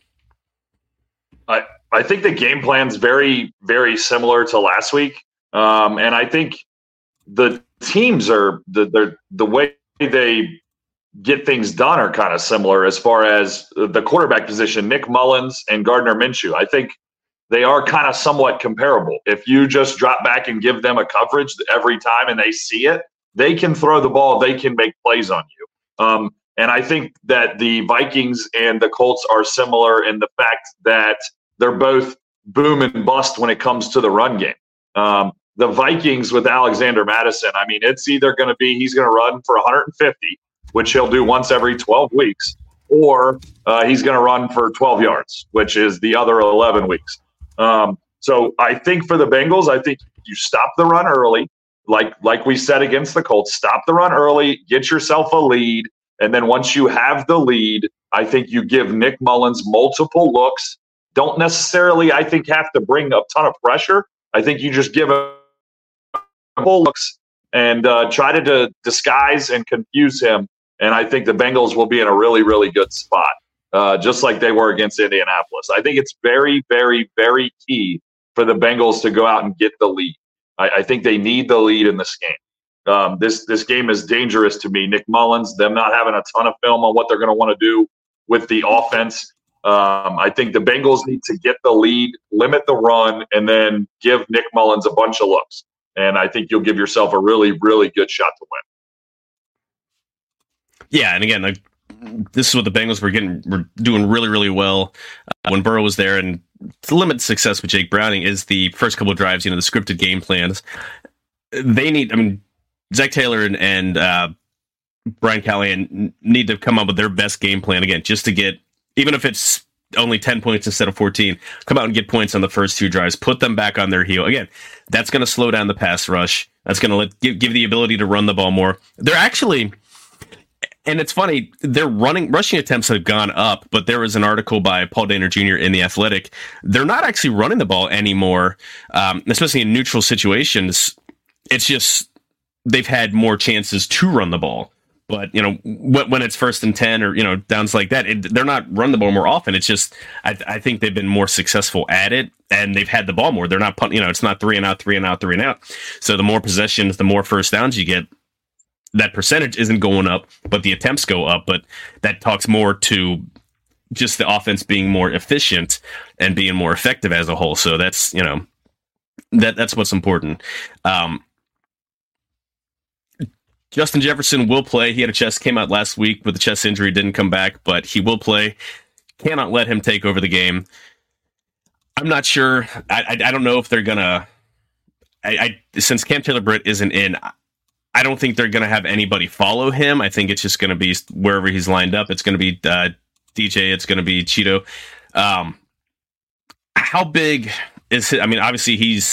I think the game plan's very, very similar to last week, and I think the teams are the way they get things done are kind of similar as far as the quarterback position. Nick Mullins and Gardner Minshew, I think they are kind of somewhat comparable. If you just drop back and give them a coverage every time and they see it, they can throw the ball, they can make plays on you. And I think that the Vikings and the Colts are similar in the fact that they're both boom and bust when it comes to the run game. The Vikings with Alexander Mattison, I mean, it's either going to be he's going to run for 150, which he'll do once every 12 weeks, or he's going to run for 12 yards, which is the other 11 weeks. So I think for the Bengals, I think you stop the run early, like we said against the Colts, stop the run early, get yourself a lead, and then once you have the lead, I think you give Nick Mullins multiple looks. Don't necessarily, I think, have to bring a ton of pressure. I think you just give him multiple looks and try to disguise and confuse him, and I think the Bengals will be in a really, really good spot. Just like they were against Indianapolis. I think it's very, very, very key for the Bengals to go out and get the lead. I think they need the lead in this game. This game is dangerous to me. Nick Mullins, them not having a ton of film on what they're going to want to do with the offense. I think the Bengals need to get the lead, limit the run, and then give Nick Mullins a bunch of looks. And I think you'll give yourself a really, really good shot to win. Yeah, and again, this is what the Bengals were doing really, really well when Burrow was there. And to limit success with Jake Browning is the first couple of drives, the scripted game plans. They need, Zach Taylor and Brian Callahan need to come up with their best game plan again, just to get, even if it's only 10 points instead of 14, come out and get points on the first 2 drives, put them back on their heel. Again, that's going to slow down the pass rush. That's going to give the ability to run the ball more. They're actually, and it's funny, their rushing attempts have gone up, but there was an article by Paul Dehner Jr. in The Athletic. They're not actually running the ball anymore, especially in neutral situations. It's just they've had more chances to run the ball. But, when it's 1st and 10 or, downs like that, they're not running the ball more often. It's just, I think they've been more successful at it, and they've had the ball more. They're not punting, it's not 3 and out, 3 and out, 3 and out. So the more possessions, the more first downs you get, that percentage isn't going up, but the attempts go up. But that talks more to just the offense being more efficient and being more effective as a whole. So that's, that's what's important. Justin Jefferson will play. He had came out last week with a chest injury, didn't come back, but he will play. Cannot let him take over the game. I'm not sure. I don't know if they're going to, since Cam Taylor-Britt isn't in, I don't think they're going to have anybody follow him. I think it's just going to be wherever he's lined up. It's going to be DJ. It's going to be Cheeto. How big is it? Obviously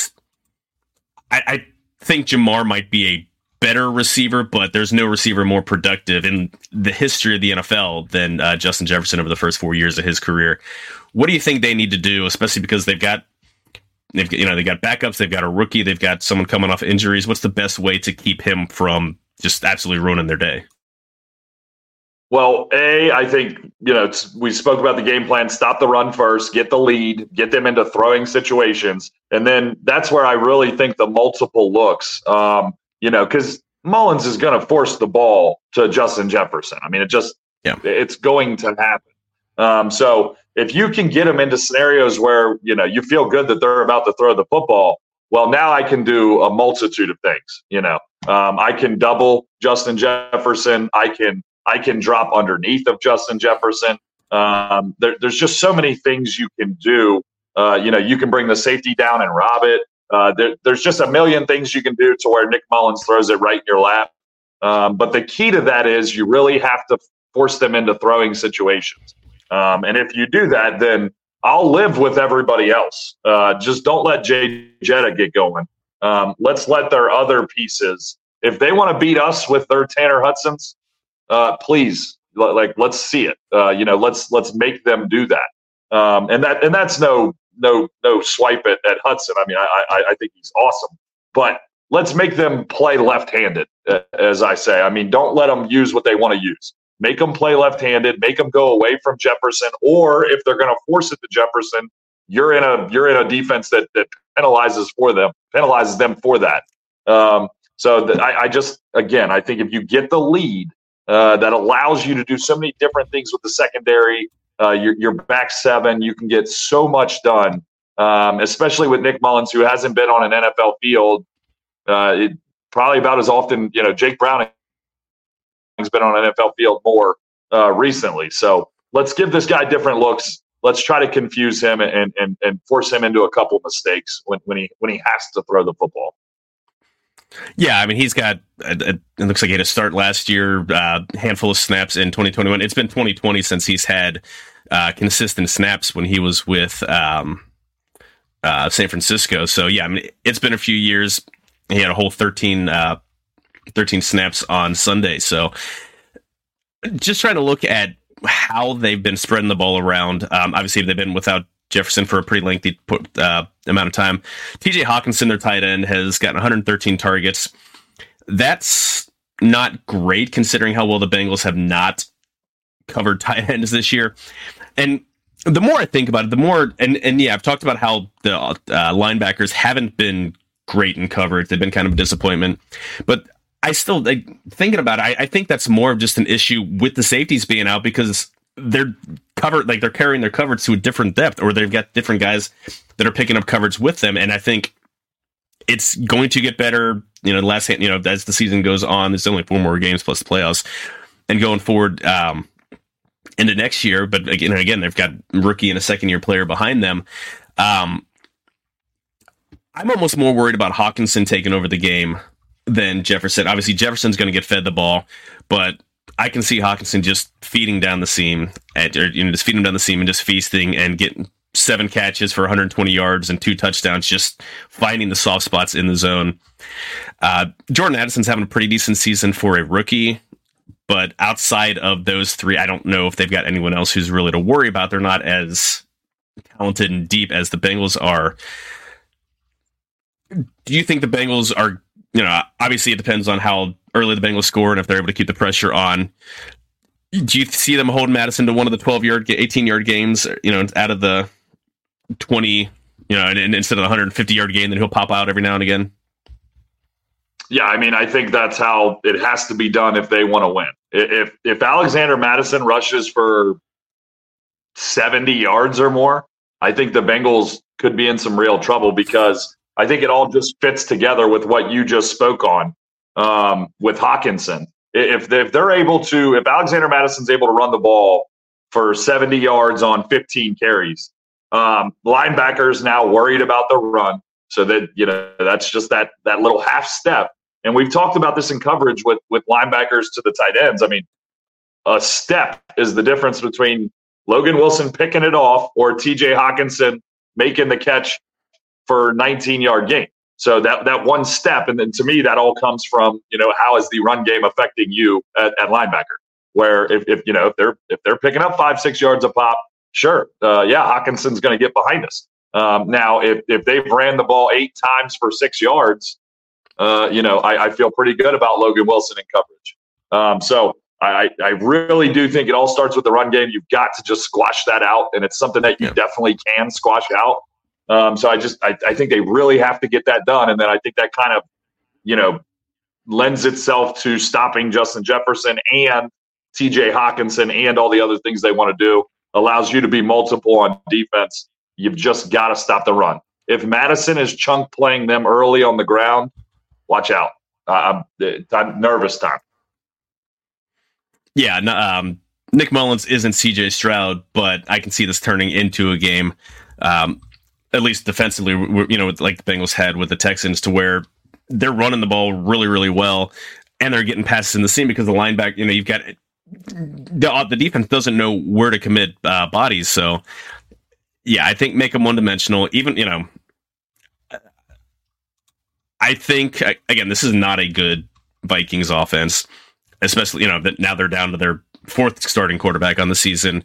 I think Jamar might be a better receiver, but there's no receiver more productive in the history of the NFL than Justin Jefferson over the first 4 years of his career. What do you think they need to do, especially because they've got backups, they've got a rookie, they've got someone coming off injuries? What's the best way to keep him from just absolutely ruining their day? Well, I think, we spoke about the game plan, stop the run first, get the lead, get them into throwing situations. And then that's where I really think the multiple looks, because Mullins is going to force the ball to Justin Jefferson. It's going to happen. So if you can get them into scenarios where, you feel good that they're about to throw the football, well, now I can do a multitude of things. I can double Justin Jefferson. I can drop underneath of Justin Jefferson. There's just so many things you can do. You can bring the safety down and rob it. There's just a million things you can do to where Nick Mullins throws it right in your lap. But the key to that is you really have to force them into throwing situations. And if you do that, then I'll live with everybody else. Just don't let Jay Jetta get going. Let's let their other pieces, if they want to beat us with their Tanner Hudsons, please, let's see it. Let's make them do that. And that's no swipe at Hudson. I think he's awesome, but let's make them play left-handed, as I say. Don't let them use what they want to use. Make them play left-handed, make them go away from Jefferson, or if they're going to force it to Jefferson, you're in a defense that penalizes them for that. I think if you get the lead, that allows you to do so many different things with the secondary. Your back seven, you can get so much done, especially with Nick Mullins, who hasn't been on an NFL field probably about as often. Jake Browning has been on an NFL field more recently. So let's give this guy different looks. Let's try to confuse him and force him into a couple mistakes when he has to throw the football. Yeah, he's got, it looks like he had a start last year, handful of snaps in 2021. It's been 2020 since he's had consistent snaps when he was with San Francisco. So, yeah, it's been a few years. He had a whole 13 snaps on Sunday. So just trying to look at how they've been spreading the ball around. Obviously, they've been without Jefferson for a pretty lengthy amount of time. TJ Hawkinson, their tight end, has gotten 113 targets. That's not great considering how well the Bengals have not covered tight ends this year. And the more I think about it, the more, and yeah, I've talked about how the linebackers haven't been great in coverage. They've been kind of a disappointment. But I still, thinking about it, I think that's more of just an issue with the safeties being out because they're covered, like they're carrying their coverage to a different depth, or they've got different guys that are picking up coverage with them. And I think it's going to get better, as the season goes on. There's only 4 more games plus the playoffs, and going forward into next year. But again, they've got a rookie and a second-year player behind them. I'm almost more worried about Hawkinson taking over the game than Jefferson. Obviously, Jefferson's going to get fed the ball, but I can see Hawkinson just feeding down the seam, just feeding down the seam and just feasting and getting 7 catches for 120 yards and 2 touchdowns, just finding the soft spots in the zone. Jordan Addison's having a pretty decent season for a rookie, but outside of those 3, I don't know if they've got anyone else who's really to worry about. They're not as talented and deep as the Bengals are. Do you think the Bengals are, obviously it depends on how early the Bengals score and if they're able to keep the pressure on. Do you see them holding Madison to one of the 18-yard games, out of the 20, and instead of the 150-yard game, then he'll pop out every now and again? Yeah, I mean, I think that's how it has to be done if they want to win. If Alexander Madison rushes for 70 yards or more, I think the Bengals could be in some real trouble, because I think it all just fits together with what you just spoke on with Hawkinson. If Alexander Madison's able to run the ball for 70 yards on 15 carries, linebackers now worried about the run. So that, that's just that little half step. And we've talked about this in coverage with linebackers to the tight ends. I mean, a step is the difference between Logan Wilson picking it off or TJ Hawkinson making the catch for 19-yard gain. So that one step, and then to me, that all comes from, how is the run game affecting you at linebacker? Where if they're picking up 5-6 yards a pop, sure, Hawkinson's going to get behind us. Now, if they've ran the ball 8 times for 6 yards, I feel pretty good about Logan Wilson in coverage. So I really do think it all starts with the run game. You've got to just squash that out, and it's something that you definitely can squash out. So I think they really have to get that done, and then I think that kind of, lends itself to stopping Justin Jefferson and TJ Hawkinson and all the other things they want to do. Allows you to be multiple on defense. You've just got to stop the run. If Madison is chunk playing them early on the ground, watch out. I'm nervous time. Yeah, Nick Mullins isn't CJ Stroud, but I can see this turning into a game, at least defensively, like the Bengals had with the Texans, to where they're running the ball really, really well, and they're getting passes in the seam because the linebacker, you've got the defense doesn't know where to commit bodies. So, yeah, I think make them one-dimensional. Even, I think, again, this is not a good Vikings offense, especially, that now they're down to their 4th starting quarterback on the season.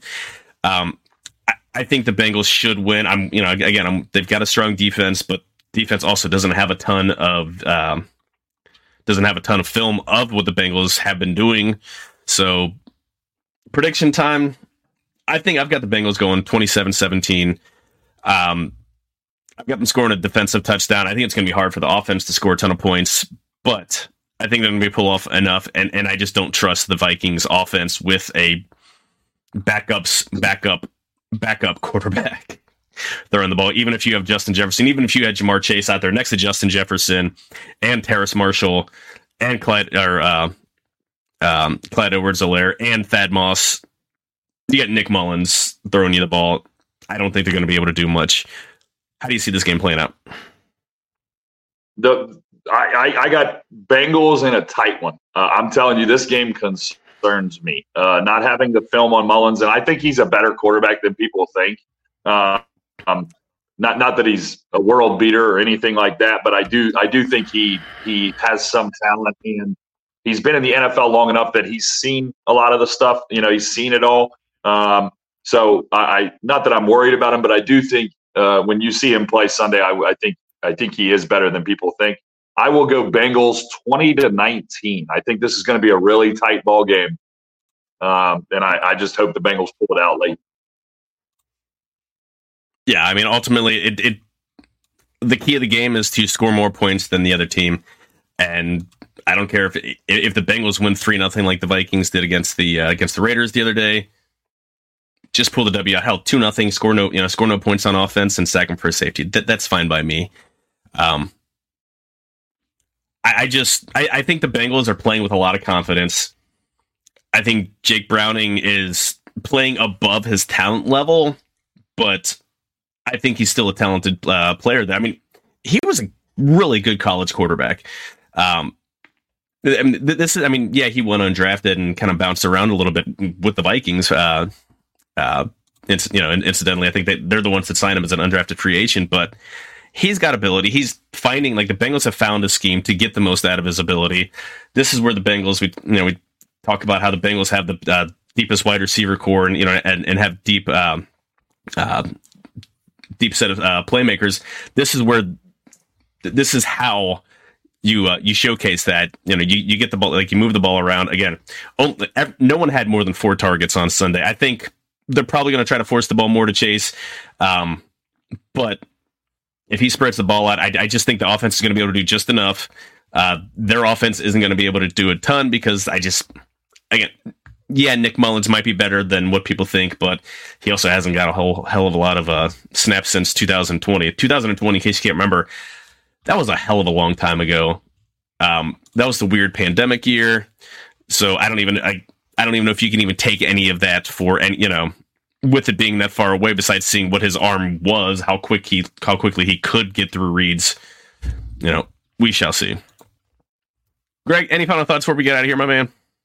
I think the Bengals should win. They've got a strong defense, but defense also doesn't have a ton of film of what the Bengals have been doing. So, prediction time, I think I've got the Bengals going 27-17. I've got them scoring a defensive touchdown. I think it's going to be hard for the offense to score a ton of points, but I think they're going to be pull off enough, and I just don't trust the Vikings offense with a backup quarterback throwing the ball. Even if you have Justin Jefferson, even if you had Jamar Chase out there next to Justin Jefferson and Terrace Marshall and Clyde Edwards-Helaire and Thad Moss, you got Nick Mullins throwing you the ball. I don't think they're going to be able to do much. How do you see this game playing out? I got Bengals in a tight one. I'm telling you, this game concerns me. Not having the film on Mullins, and I think he's a better quarterback than people think. Not that he's a world beater or anything like that, but I do think he has some talent, and he's been in the NFL long enough that he's seen a lot of the stuff. He's seen it all. So I not that I'm worried about him, but I do think when you see him play Sunday, I think he is better than people think. I will go Bengals 20-19. I think this is going to be a really tight ball game, and I just hope the Bengals pull it out late. Yeah, I mean, ultimately, the key of the game is to score more points than the other team. And I don't care if the Bengals win 3-0 like the Vikings did against the Raiders the other day. Just pull the W out. Hell, 2-0, score no points on offense and sack them for a safety. That's fine by me. I think the Bengals are playing with a lot of confidence. I think Jake Browning is playing above his talent level, but I think he's still a talented player. He was a really good college quarterback. He went undrafted and kind of bounced around a little bit with the Vikings. Incidentally, I think they're the ones that signed him as an undrafted free agent, but he's got ability. He's finding, like, the Bengals have found a scheme to get the most out of his ability. This is where the Bengals, we talk about how the Bengals have the deepest wide receiver core and have deep set of playmakers. This is how you showcase that. You get the ball, like, you move the ball around. Again, no one had more than 4 targets on Sunday. I think they're probably going to try to force the ball more to Chase, but if he spreads the ball out, I just think the offense is going to be able to do just enough. Their offense isn't going to be able to do a ton because Nick Mullins might be better than what people think, but he also hasn't got a whole hell of a lot of snaps since 2020. 2020, in case you can't remember, that was a hell of a long time ago. That was the weird pandemic year, so I don't even know if you can even take any of that for any, with it being that far away. Besides seeing what his arm was, how quickly he could get through reads, we shall see. Greg, any final thoughts before we get out of here, my man?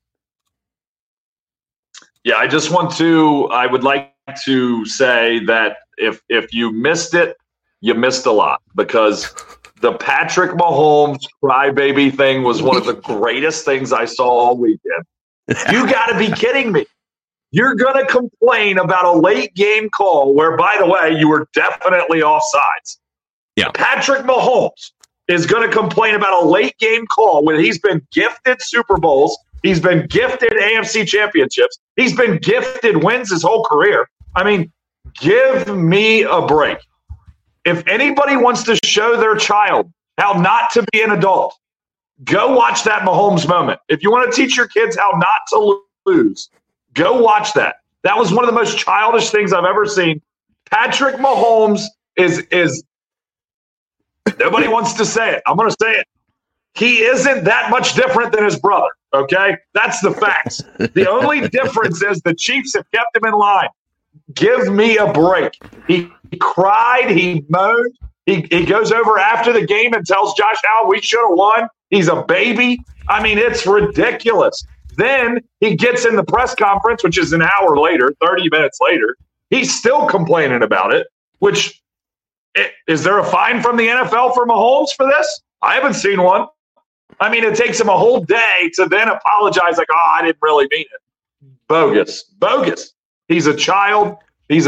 Yeah, I would like to say that if you missed it, you missed a lot, because the Patrick Mahomes crybaby thing was one of the greatest things I saw all weekend. You got to be kidding me. You're going to complain about a late game call where, by the way, you were definitely offsides. Yeah. Patrick Mahomes is going to complain about a late game call when he's been gifted Super Bowls. He's been gifted AFC championships. He's been gifted wins his whole career. I mean, give me a break. If anybody wants to show their child how not to be an adult, go watch that Mahomes moment. If you want to teach your kids how not to lose, go watch that. That was one of the most childish things I've ever seen. Patrick Mahomes is nobody wants to say it. I'm going to say it. He isn't that much different than his brother, okay? That's the facts. The only difference is the Chiefs have kept him in line. Give me a break. He cried. He moaned. He goes over after the game and tells Josh Allen we should have won. He's a baby. I mean, it's ridiculous. Then he gets in the press conference, which is an hour later, 30 minutes later. He's still complaining about it, which is there a fine from the NFL for Mahomes for this? I haven't seen one. I mean, it takes him a whole day to then apologize like, I didn't really mean it. Bogus. He's a child.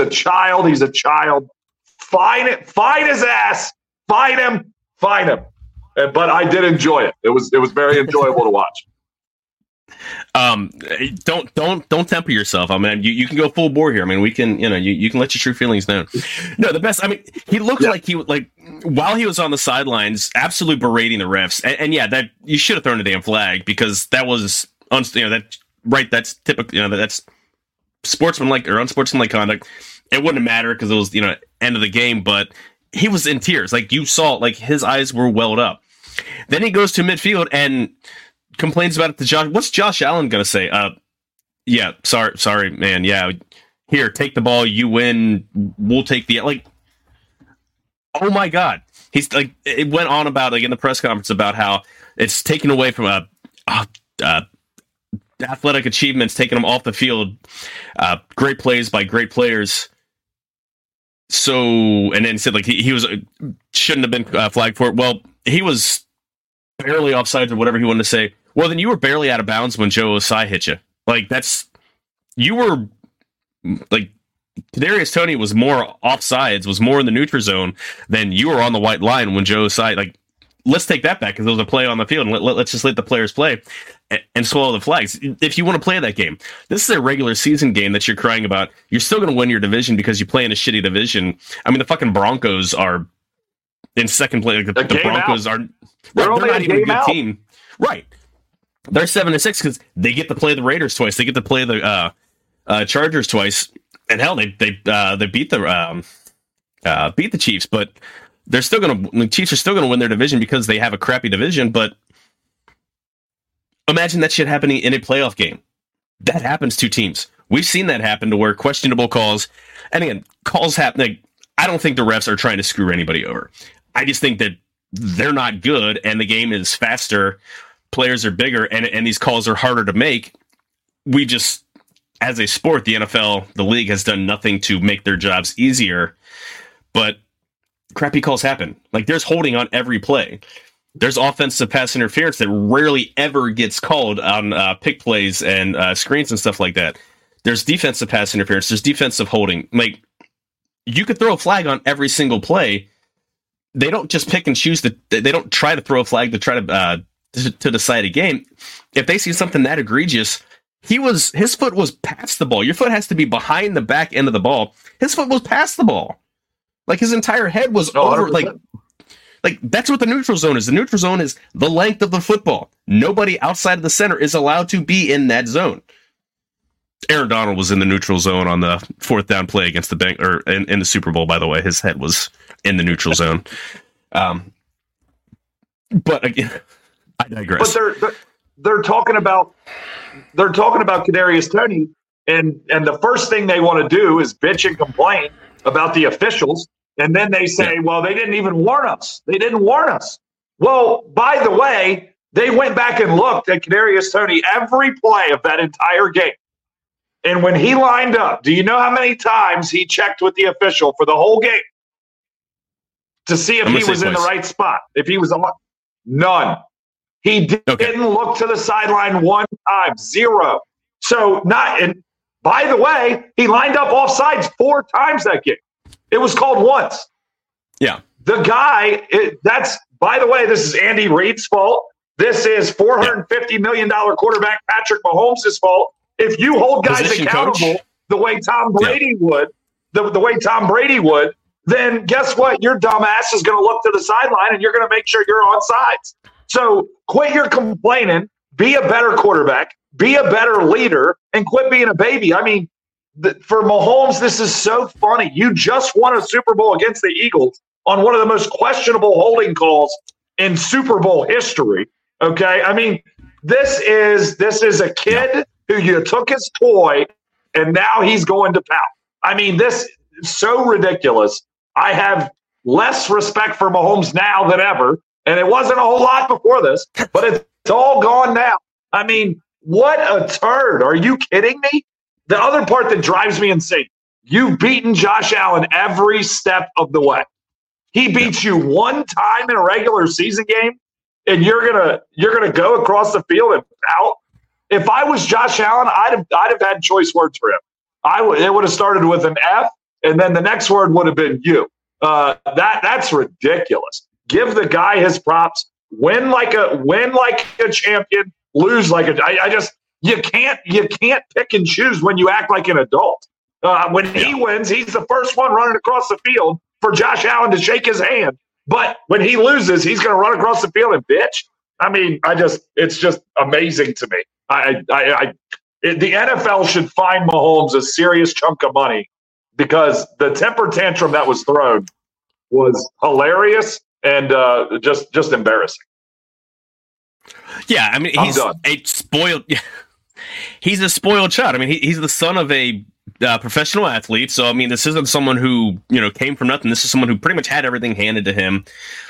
Fine his ass. Fine him. But I did enjoy it. It was very enjoyable to watch. Don't temper yourself. I mean, you can go full bore here. I mean, we can, you can let your true feelings known. No, the best. I mean, he looked like while he was on the sidelines, absolutely berating the refs. And that you should have thrown the damn flag, because that was, that's typical. That's sportsmanlike or unsportsmanlike conduct. It wouldn't matter because it was, end of the game. But he was in tears. Like, you saw, like, his eyes were welled up. Then he goes to midfield and complains about it to Josh. What's Josh Allen going to say? Yeah, sorry, man. Yeah, here, take the ball. You win. We'll take the, like, oh my God. He's like, it went on about, like, in the press conference about how it's taken away from athletic achievements, taking them off the field. Great plays by great players. So, and then said, like, he was shouldn't have been flagged for it. Well, he was barely offsides or whatever he wanted to say. Well, then you were barely out of bounds when Joe Osai hit you. Like, you were, like, Kadarius Toney was more offsides, was more in the neutral zone than you were on the white line when Joe Osai, like, let's take that back because there was a play on the field, and let's just let the players play and swallow the flags. If you want to play that game, this is a regular season game that you're crying about. You're still going to win your division because you play in a shitty division. I mean, the fucking Broncos are in second place. Like the Broncos are they're not even a good team. Right. They're 7-6 because they get to play the Raiders twice. They get to play the Chargers twice. And hell, they beat the Chiefs, but the Chiefs are still gonna win their division because they have a crappy division. But imagine that shit happening in a playoff game. That happens to teams. We've seen that happen to where questionable calls, and again, calls happening. I don't think the refs are trying to screw anybody over. I just think that they're not good, and the game is faster. Players are bigger, and these calls are harder to make. We just, as a sport, the NFL, the league has done nothing to make their jobs easier. But crappy calls happen. Like, there's holding on every play. There's offensive pass interference that rarely ever gets called on pick plays and screens and stuff like that. There's defensive pass interference. There's defensive holding. Like, you could throw a flag on every single play. They don't just pick and choose. They don't try to throw a flag to try to decide a game. If they see something that egregious, his foot was past the ball. Your foot has to be behind the back end of the ball. His foot was past the ball. Like, his entire head was over. 100%. Like, that's what the neutral zone is. The neutral zone is the length of the football. Nobody outside of the center is allowed to be in that zone. Aaron Donald was in the neutral zone on the fourth down play against the bank, or in the Super Bowl, by the way. His head was in the neutral zone. But again, I digress. But they're talking about Kadarius Toney, and the first thing they want to do is bitch and complain about the officials. And then they say, well, they didn't even warn us. They didn't warn us. Well, by the way, they went back and looked at Kadarius Toney every play of that entire game. And when he lined up, do you know how many times he checked with the official for the whole game to see if he was in the right spot? If he was none. He didn't look to the sideline one time. Zero. So and by the way, he lined up offsides 4 times that game. It was called once. Yeah. The guy, by the way, this is Andy Reid's fault. This is $450 million quarterback Patrick Mahomes' fault. If you hold guys accountable the way Tom Brady would, the way Tom Brady would, then guess what? Your dumb ass is going to look to the sideline and you're going to make sure you're on sides. So quit your complaining, be a better quarterback, be a better leader, and quit being a baby. I mean, for Mahomes, this is so funny. You just won a Super Bowl against the Eagles on one of the most questionable holding calls in Super Bowl history. Okay, I mean, this is a kid who you took his toy, and now he's going to pout. I mean, this is so ridiculous. I have less respect for Mahomes now than ever, and it wasn't a whole lot before this, but it's all gone now. I mean, what a turd. Are you kidding me? The other part that drives me insane, you've beaten Josh Allen every step of the way. He beats you one time in a regular season game, and you're gonna go across the field and pout. If I was Josh Allen, I'd have had choice words for him. It would have started with an F, and then the next word would have been you. That's ridiculous. Give the guy his props. Win like a champion. Lose like a. You can't pick and choose when you act like an adult. When he wins, he's the first one running across the field for Josh Allen to shake his hand. But when he loses, he's going to run across the field and bitch. I mean, it's just amazing to me. The NFL should fine Mahomes a serious chunk of money because the temper tantrum that was thrown was hilarious and just embarrassing. Yeah, I mean, he's a spoiled. He's a spoiled child. I mean, he's the son of a professional athlete. So, I mean, this isn't someone who, came from nothing. This is someone who pretty much had everything handed to him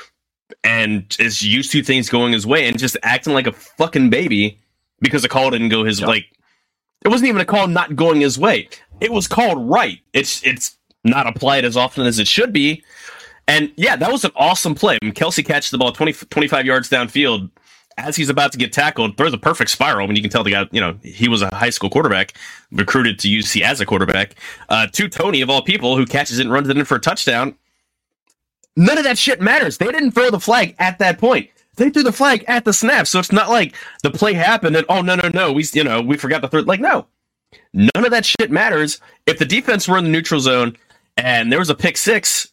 and is used to things going his way and just acting like a fucking baby because a call didn't go his way. It wasn't even a call not going his way. It was called right. It's not applied as often as it should be. And, yeah, that was an awesome play. I mean, Kelsey catches the ball 25 yards downfield. As he's about to get tackled, throws a perfect spiral. When you can tell the guy, he was a high school quarterback, recruited to UC as a quarterback. To Toney, of all people, who catches it and runs it in for a touchdown. None of that shit matters. They didn't throw the flag at that point. They threw the flag at the snap. So it's not like the play happened and, oh, no. We forgot to throw it. Like, no. None of that shit matters. If the defense were in the neutral zone and there was a pick six,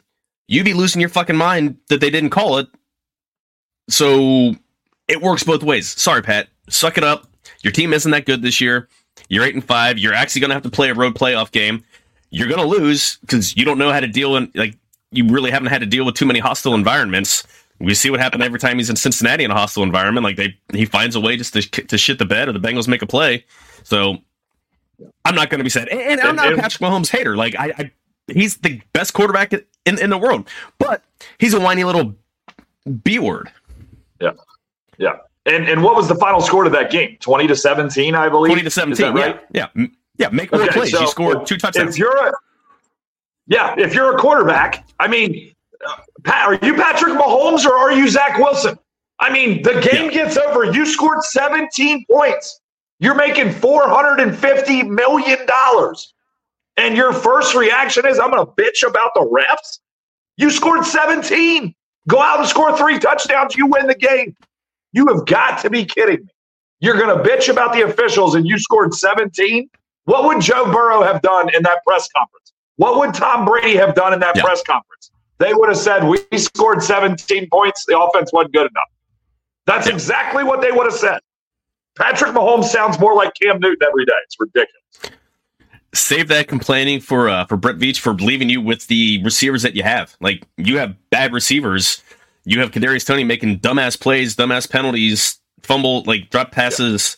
you'd be losing your fucking mind that they didn't call it. So it works both ways. Sorry, Pat. Suck it up. Your team isn't that good this year. You're 8-5. You're actually going to have to play a road playoff game. You're going to lose because you don't know how to deal in, like, you really haven't had to deal with too many hostile environments. We see what happened every time he's in Cincinnati in a hostile environment. Like, he finds a way just to shit the bed, or the Bengals make a play. So I'm not going to be sad. And I'm not a Patrick Mahomes hater. Like, he's the best quarterback in the world, but he's a whiny little B word. Yeah. Yeah. And what was the final score to that game? 20-17, I believe. 20-17. Right? Yeah. Make more plays. So you scored 2 touchdowns. If you're a quarterback, I mean, are you Patrick Mahomes or are you Zach Wilson? I mean, the game gets over. You scored 17 points. You're making $450 million. And your first reaction is, I'm going to bitch about the refs? You scored 17. Go out and score 3 touchdowns. You win the game. You have got to be kidding me. You're going to bitch about the officials and you scored 17? What would Joe Burrow have done in that press conference? What would Tom Brady have done in that press conference? They would have said, we scored 17 points. The offense wasn't good enough. That's exactly what they would have said. Patrick Mahomes sounds more like Cam Newton every day. It's ridiculous. Save that complaining for Brett Veach for leaving you with the receivers that you have. Like, you have bad receivers. You have Kadarius Toney making dumbass plays, dumbass penalties, fumble, like drop passes.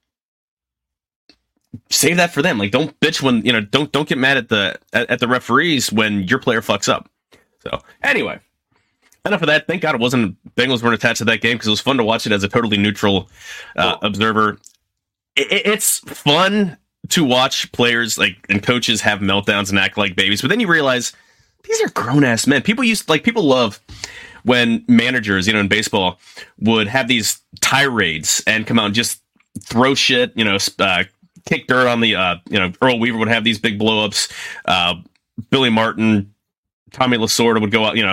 Save that for them. Like, don't bitch when, don't get mad at the referees when your player fucks up. So anyway, enough of that. Thank God it wasn't Bengals weren't attached to that game, because it was fun to watch it as a totally neutral observer. It's fun to watch players and coaches have meltdowns and act like babies, but then you realize these are grown ass men. People love when managers, in baseball, would have these tirades and come out and just throw shit, kick dirt on the, Earl Weaver would have these big blowups. Billy Martin, Tommy Lasorda would go out,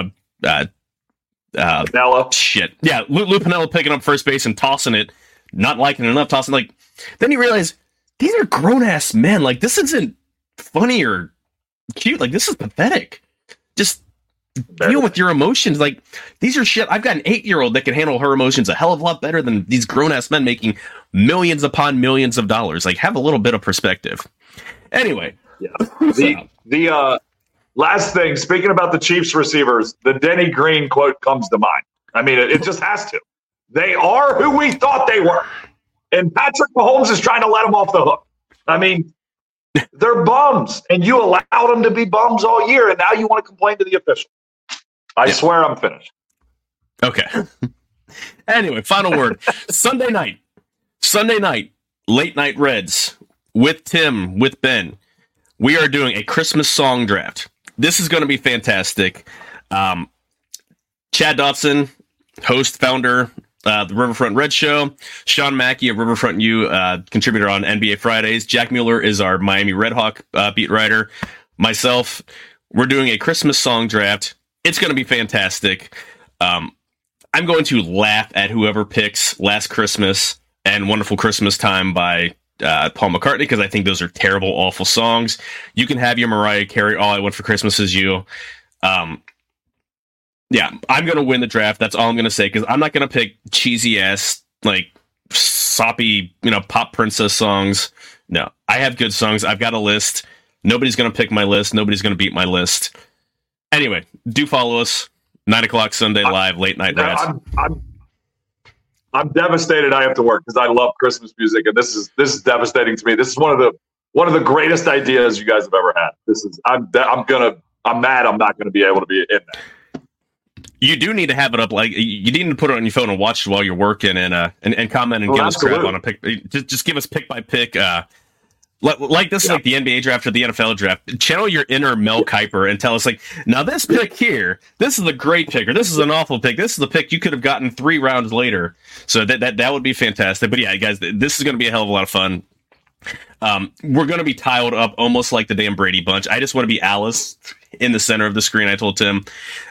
Pinella. Shit. Yeah, Lou Pinella picking up first base and tossing it, not liking it enough, tossing, then you realize these are grown-ass men. Like, this isn't funny or cute. Like, this is pathetic. Just deal with your emotions. Like, these are shit. I've got an 8-year-old that can handle her emotions a hell of a lot better than these grown-ass men making millions upon millions of dollars. Like, have a little bit of perspective. Anyway. Yeah. The last thing, speaking about the Chiefs receivers, the Denny Green quote comes to mind. I mean, it just has to. They are who we thought they were. And Patrick Mahomes is trying to let them off the hook. I mean, they're bums, and you allowed them to be bums all year, and now you want to complain to the official. I swear I'm finished. Okay. Anyway, final word. Sunday night, late night Reds with Tim, with Ben. We are doing a Christmas song draft. This is going to be fantastic. Chad Dotson, host, founder, the Riverfront Red Show. Sean Mackey of Riverfront U, contributor on NBA Fridays. Jack Mueller is our Miami Redhawk beat writer. Myself, we're doing a Christmas song draft. It's going to be fantastic. I'm going to laugh at whoever picks Last Christmas and Wonderful Christmas Time by Paul McCartney, because I think those are terrible, awful songs. You can have your Mariah Carey, All I Want for Christmas Is You. Yeah, I'm going to win the draft. That's all I'm going to say, because I'm not going to pick cheesy-ass, soppy, pop princess songs. No, I have good songs. I've got a list. Nobody's going to pick my list. Nobody's going to beat my list. Anyway, do follow us. 9 o'clock Sunday live, late night Rats. I'm devastated I have to work, because I love Christmas music, and this is devastating to me. This is one of the greatest ideas you guys have ever had. I'm mad I'm not going to be able to be in there. You do need to have it up. Like, you need to put it on your phone and watch it while you're working, and comment and give us crap on a pick. Just give us pick by pick. Like this is like the NBA draft or the NFL draft. Channel your inner Mel Kiper and tell us, now this pick here, this is a great pick, or this is an awful pick. This is the pick you could have gotten 3 rounds later. So that would be fantastic. But yeah, guys, this is going to be a hell of a lot of fun. We're going to be tiled up almost like the damn Brady Bunch. I just want to be Alice in the center of the screen, I told Tim.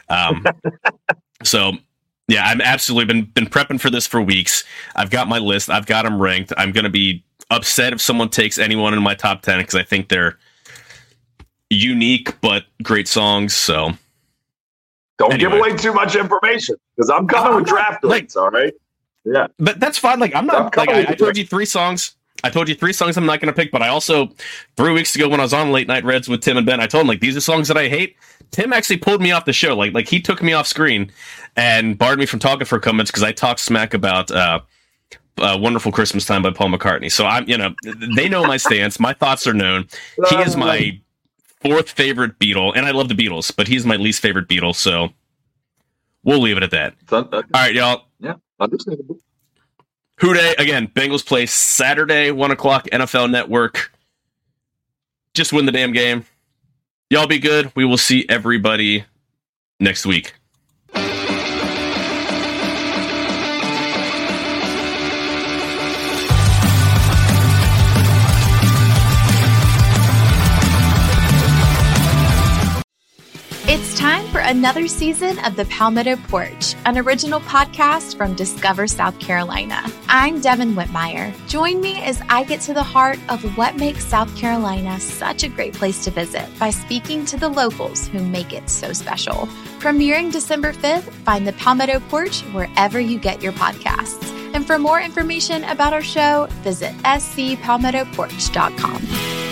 So yeah, I'm absolutely been prepping for this for weeks. I've got my list. I've got them ranked. I'm going to be upset if someone takes anyone in my top 10, because I think they're unique but great songs. So Don't give away too much information because I'm coming with draft notes, all right? Yeah. But that's fine. Like, I'm not, like, I told you 3 songs. I told you 3 songs I'm not going to pick, but I also, 3 weeks ago when I was on Late Night Reds with Tim and Ben, I told him, like, these are songs that I hate. Tim actually pulled me off the show. Like he took me off screen and barred me from talking for a couple minutes because I talked smack about Wonderful Christmas Time by Paul McCartney. So I'm, they know my stance. My thoughts are known. He is my 4th favorite Beatle, and I love the Beatles, but he's my least favorite Beatle, so we'll leave it at that. All right, y'all. Yeah, understandable. Who Dey, again, Bengals play Saturday, 1 o'clock, NFL Network. Just win the damn game. Y'all be good. We will see everybody next week. It's time for another season of The Palmetto Porch, an original podcast from Discover South Carolina. I'm Devin Whitmire. Join me as I get to the heart of what makes South Carolina such a great place to visit by speaking to the locals who make it so special. Premiering December 5th, find The Palmetto Porch wherever you get your podcasts. And for more information about our show, visit scpalmettoporch.com.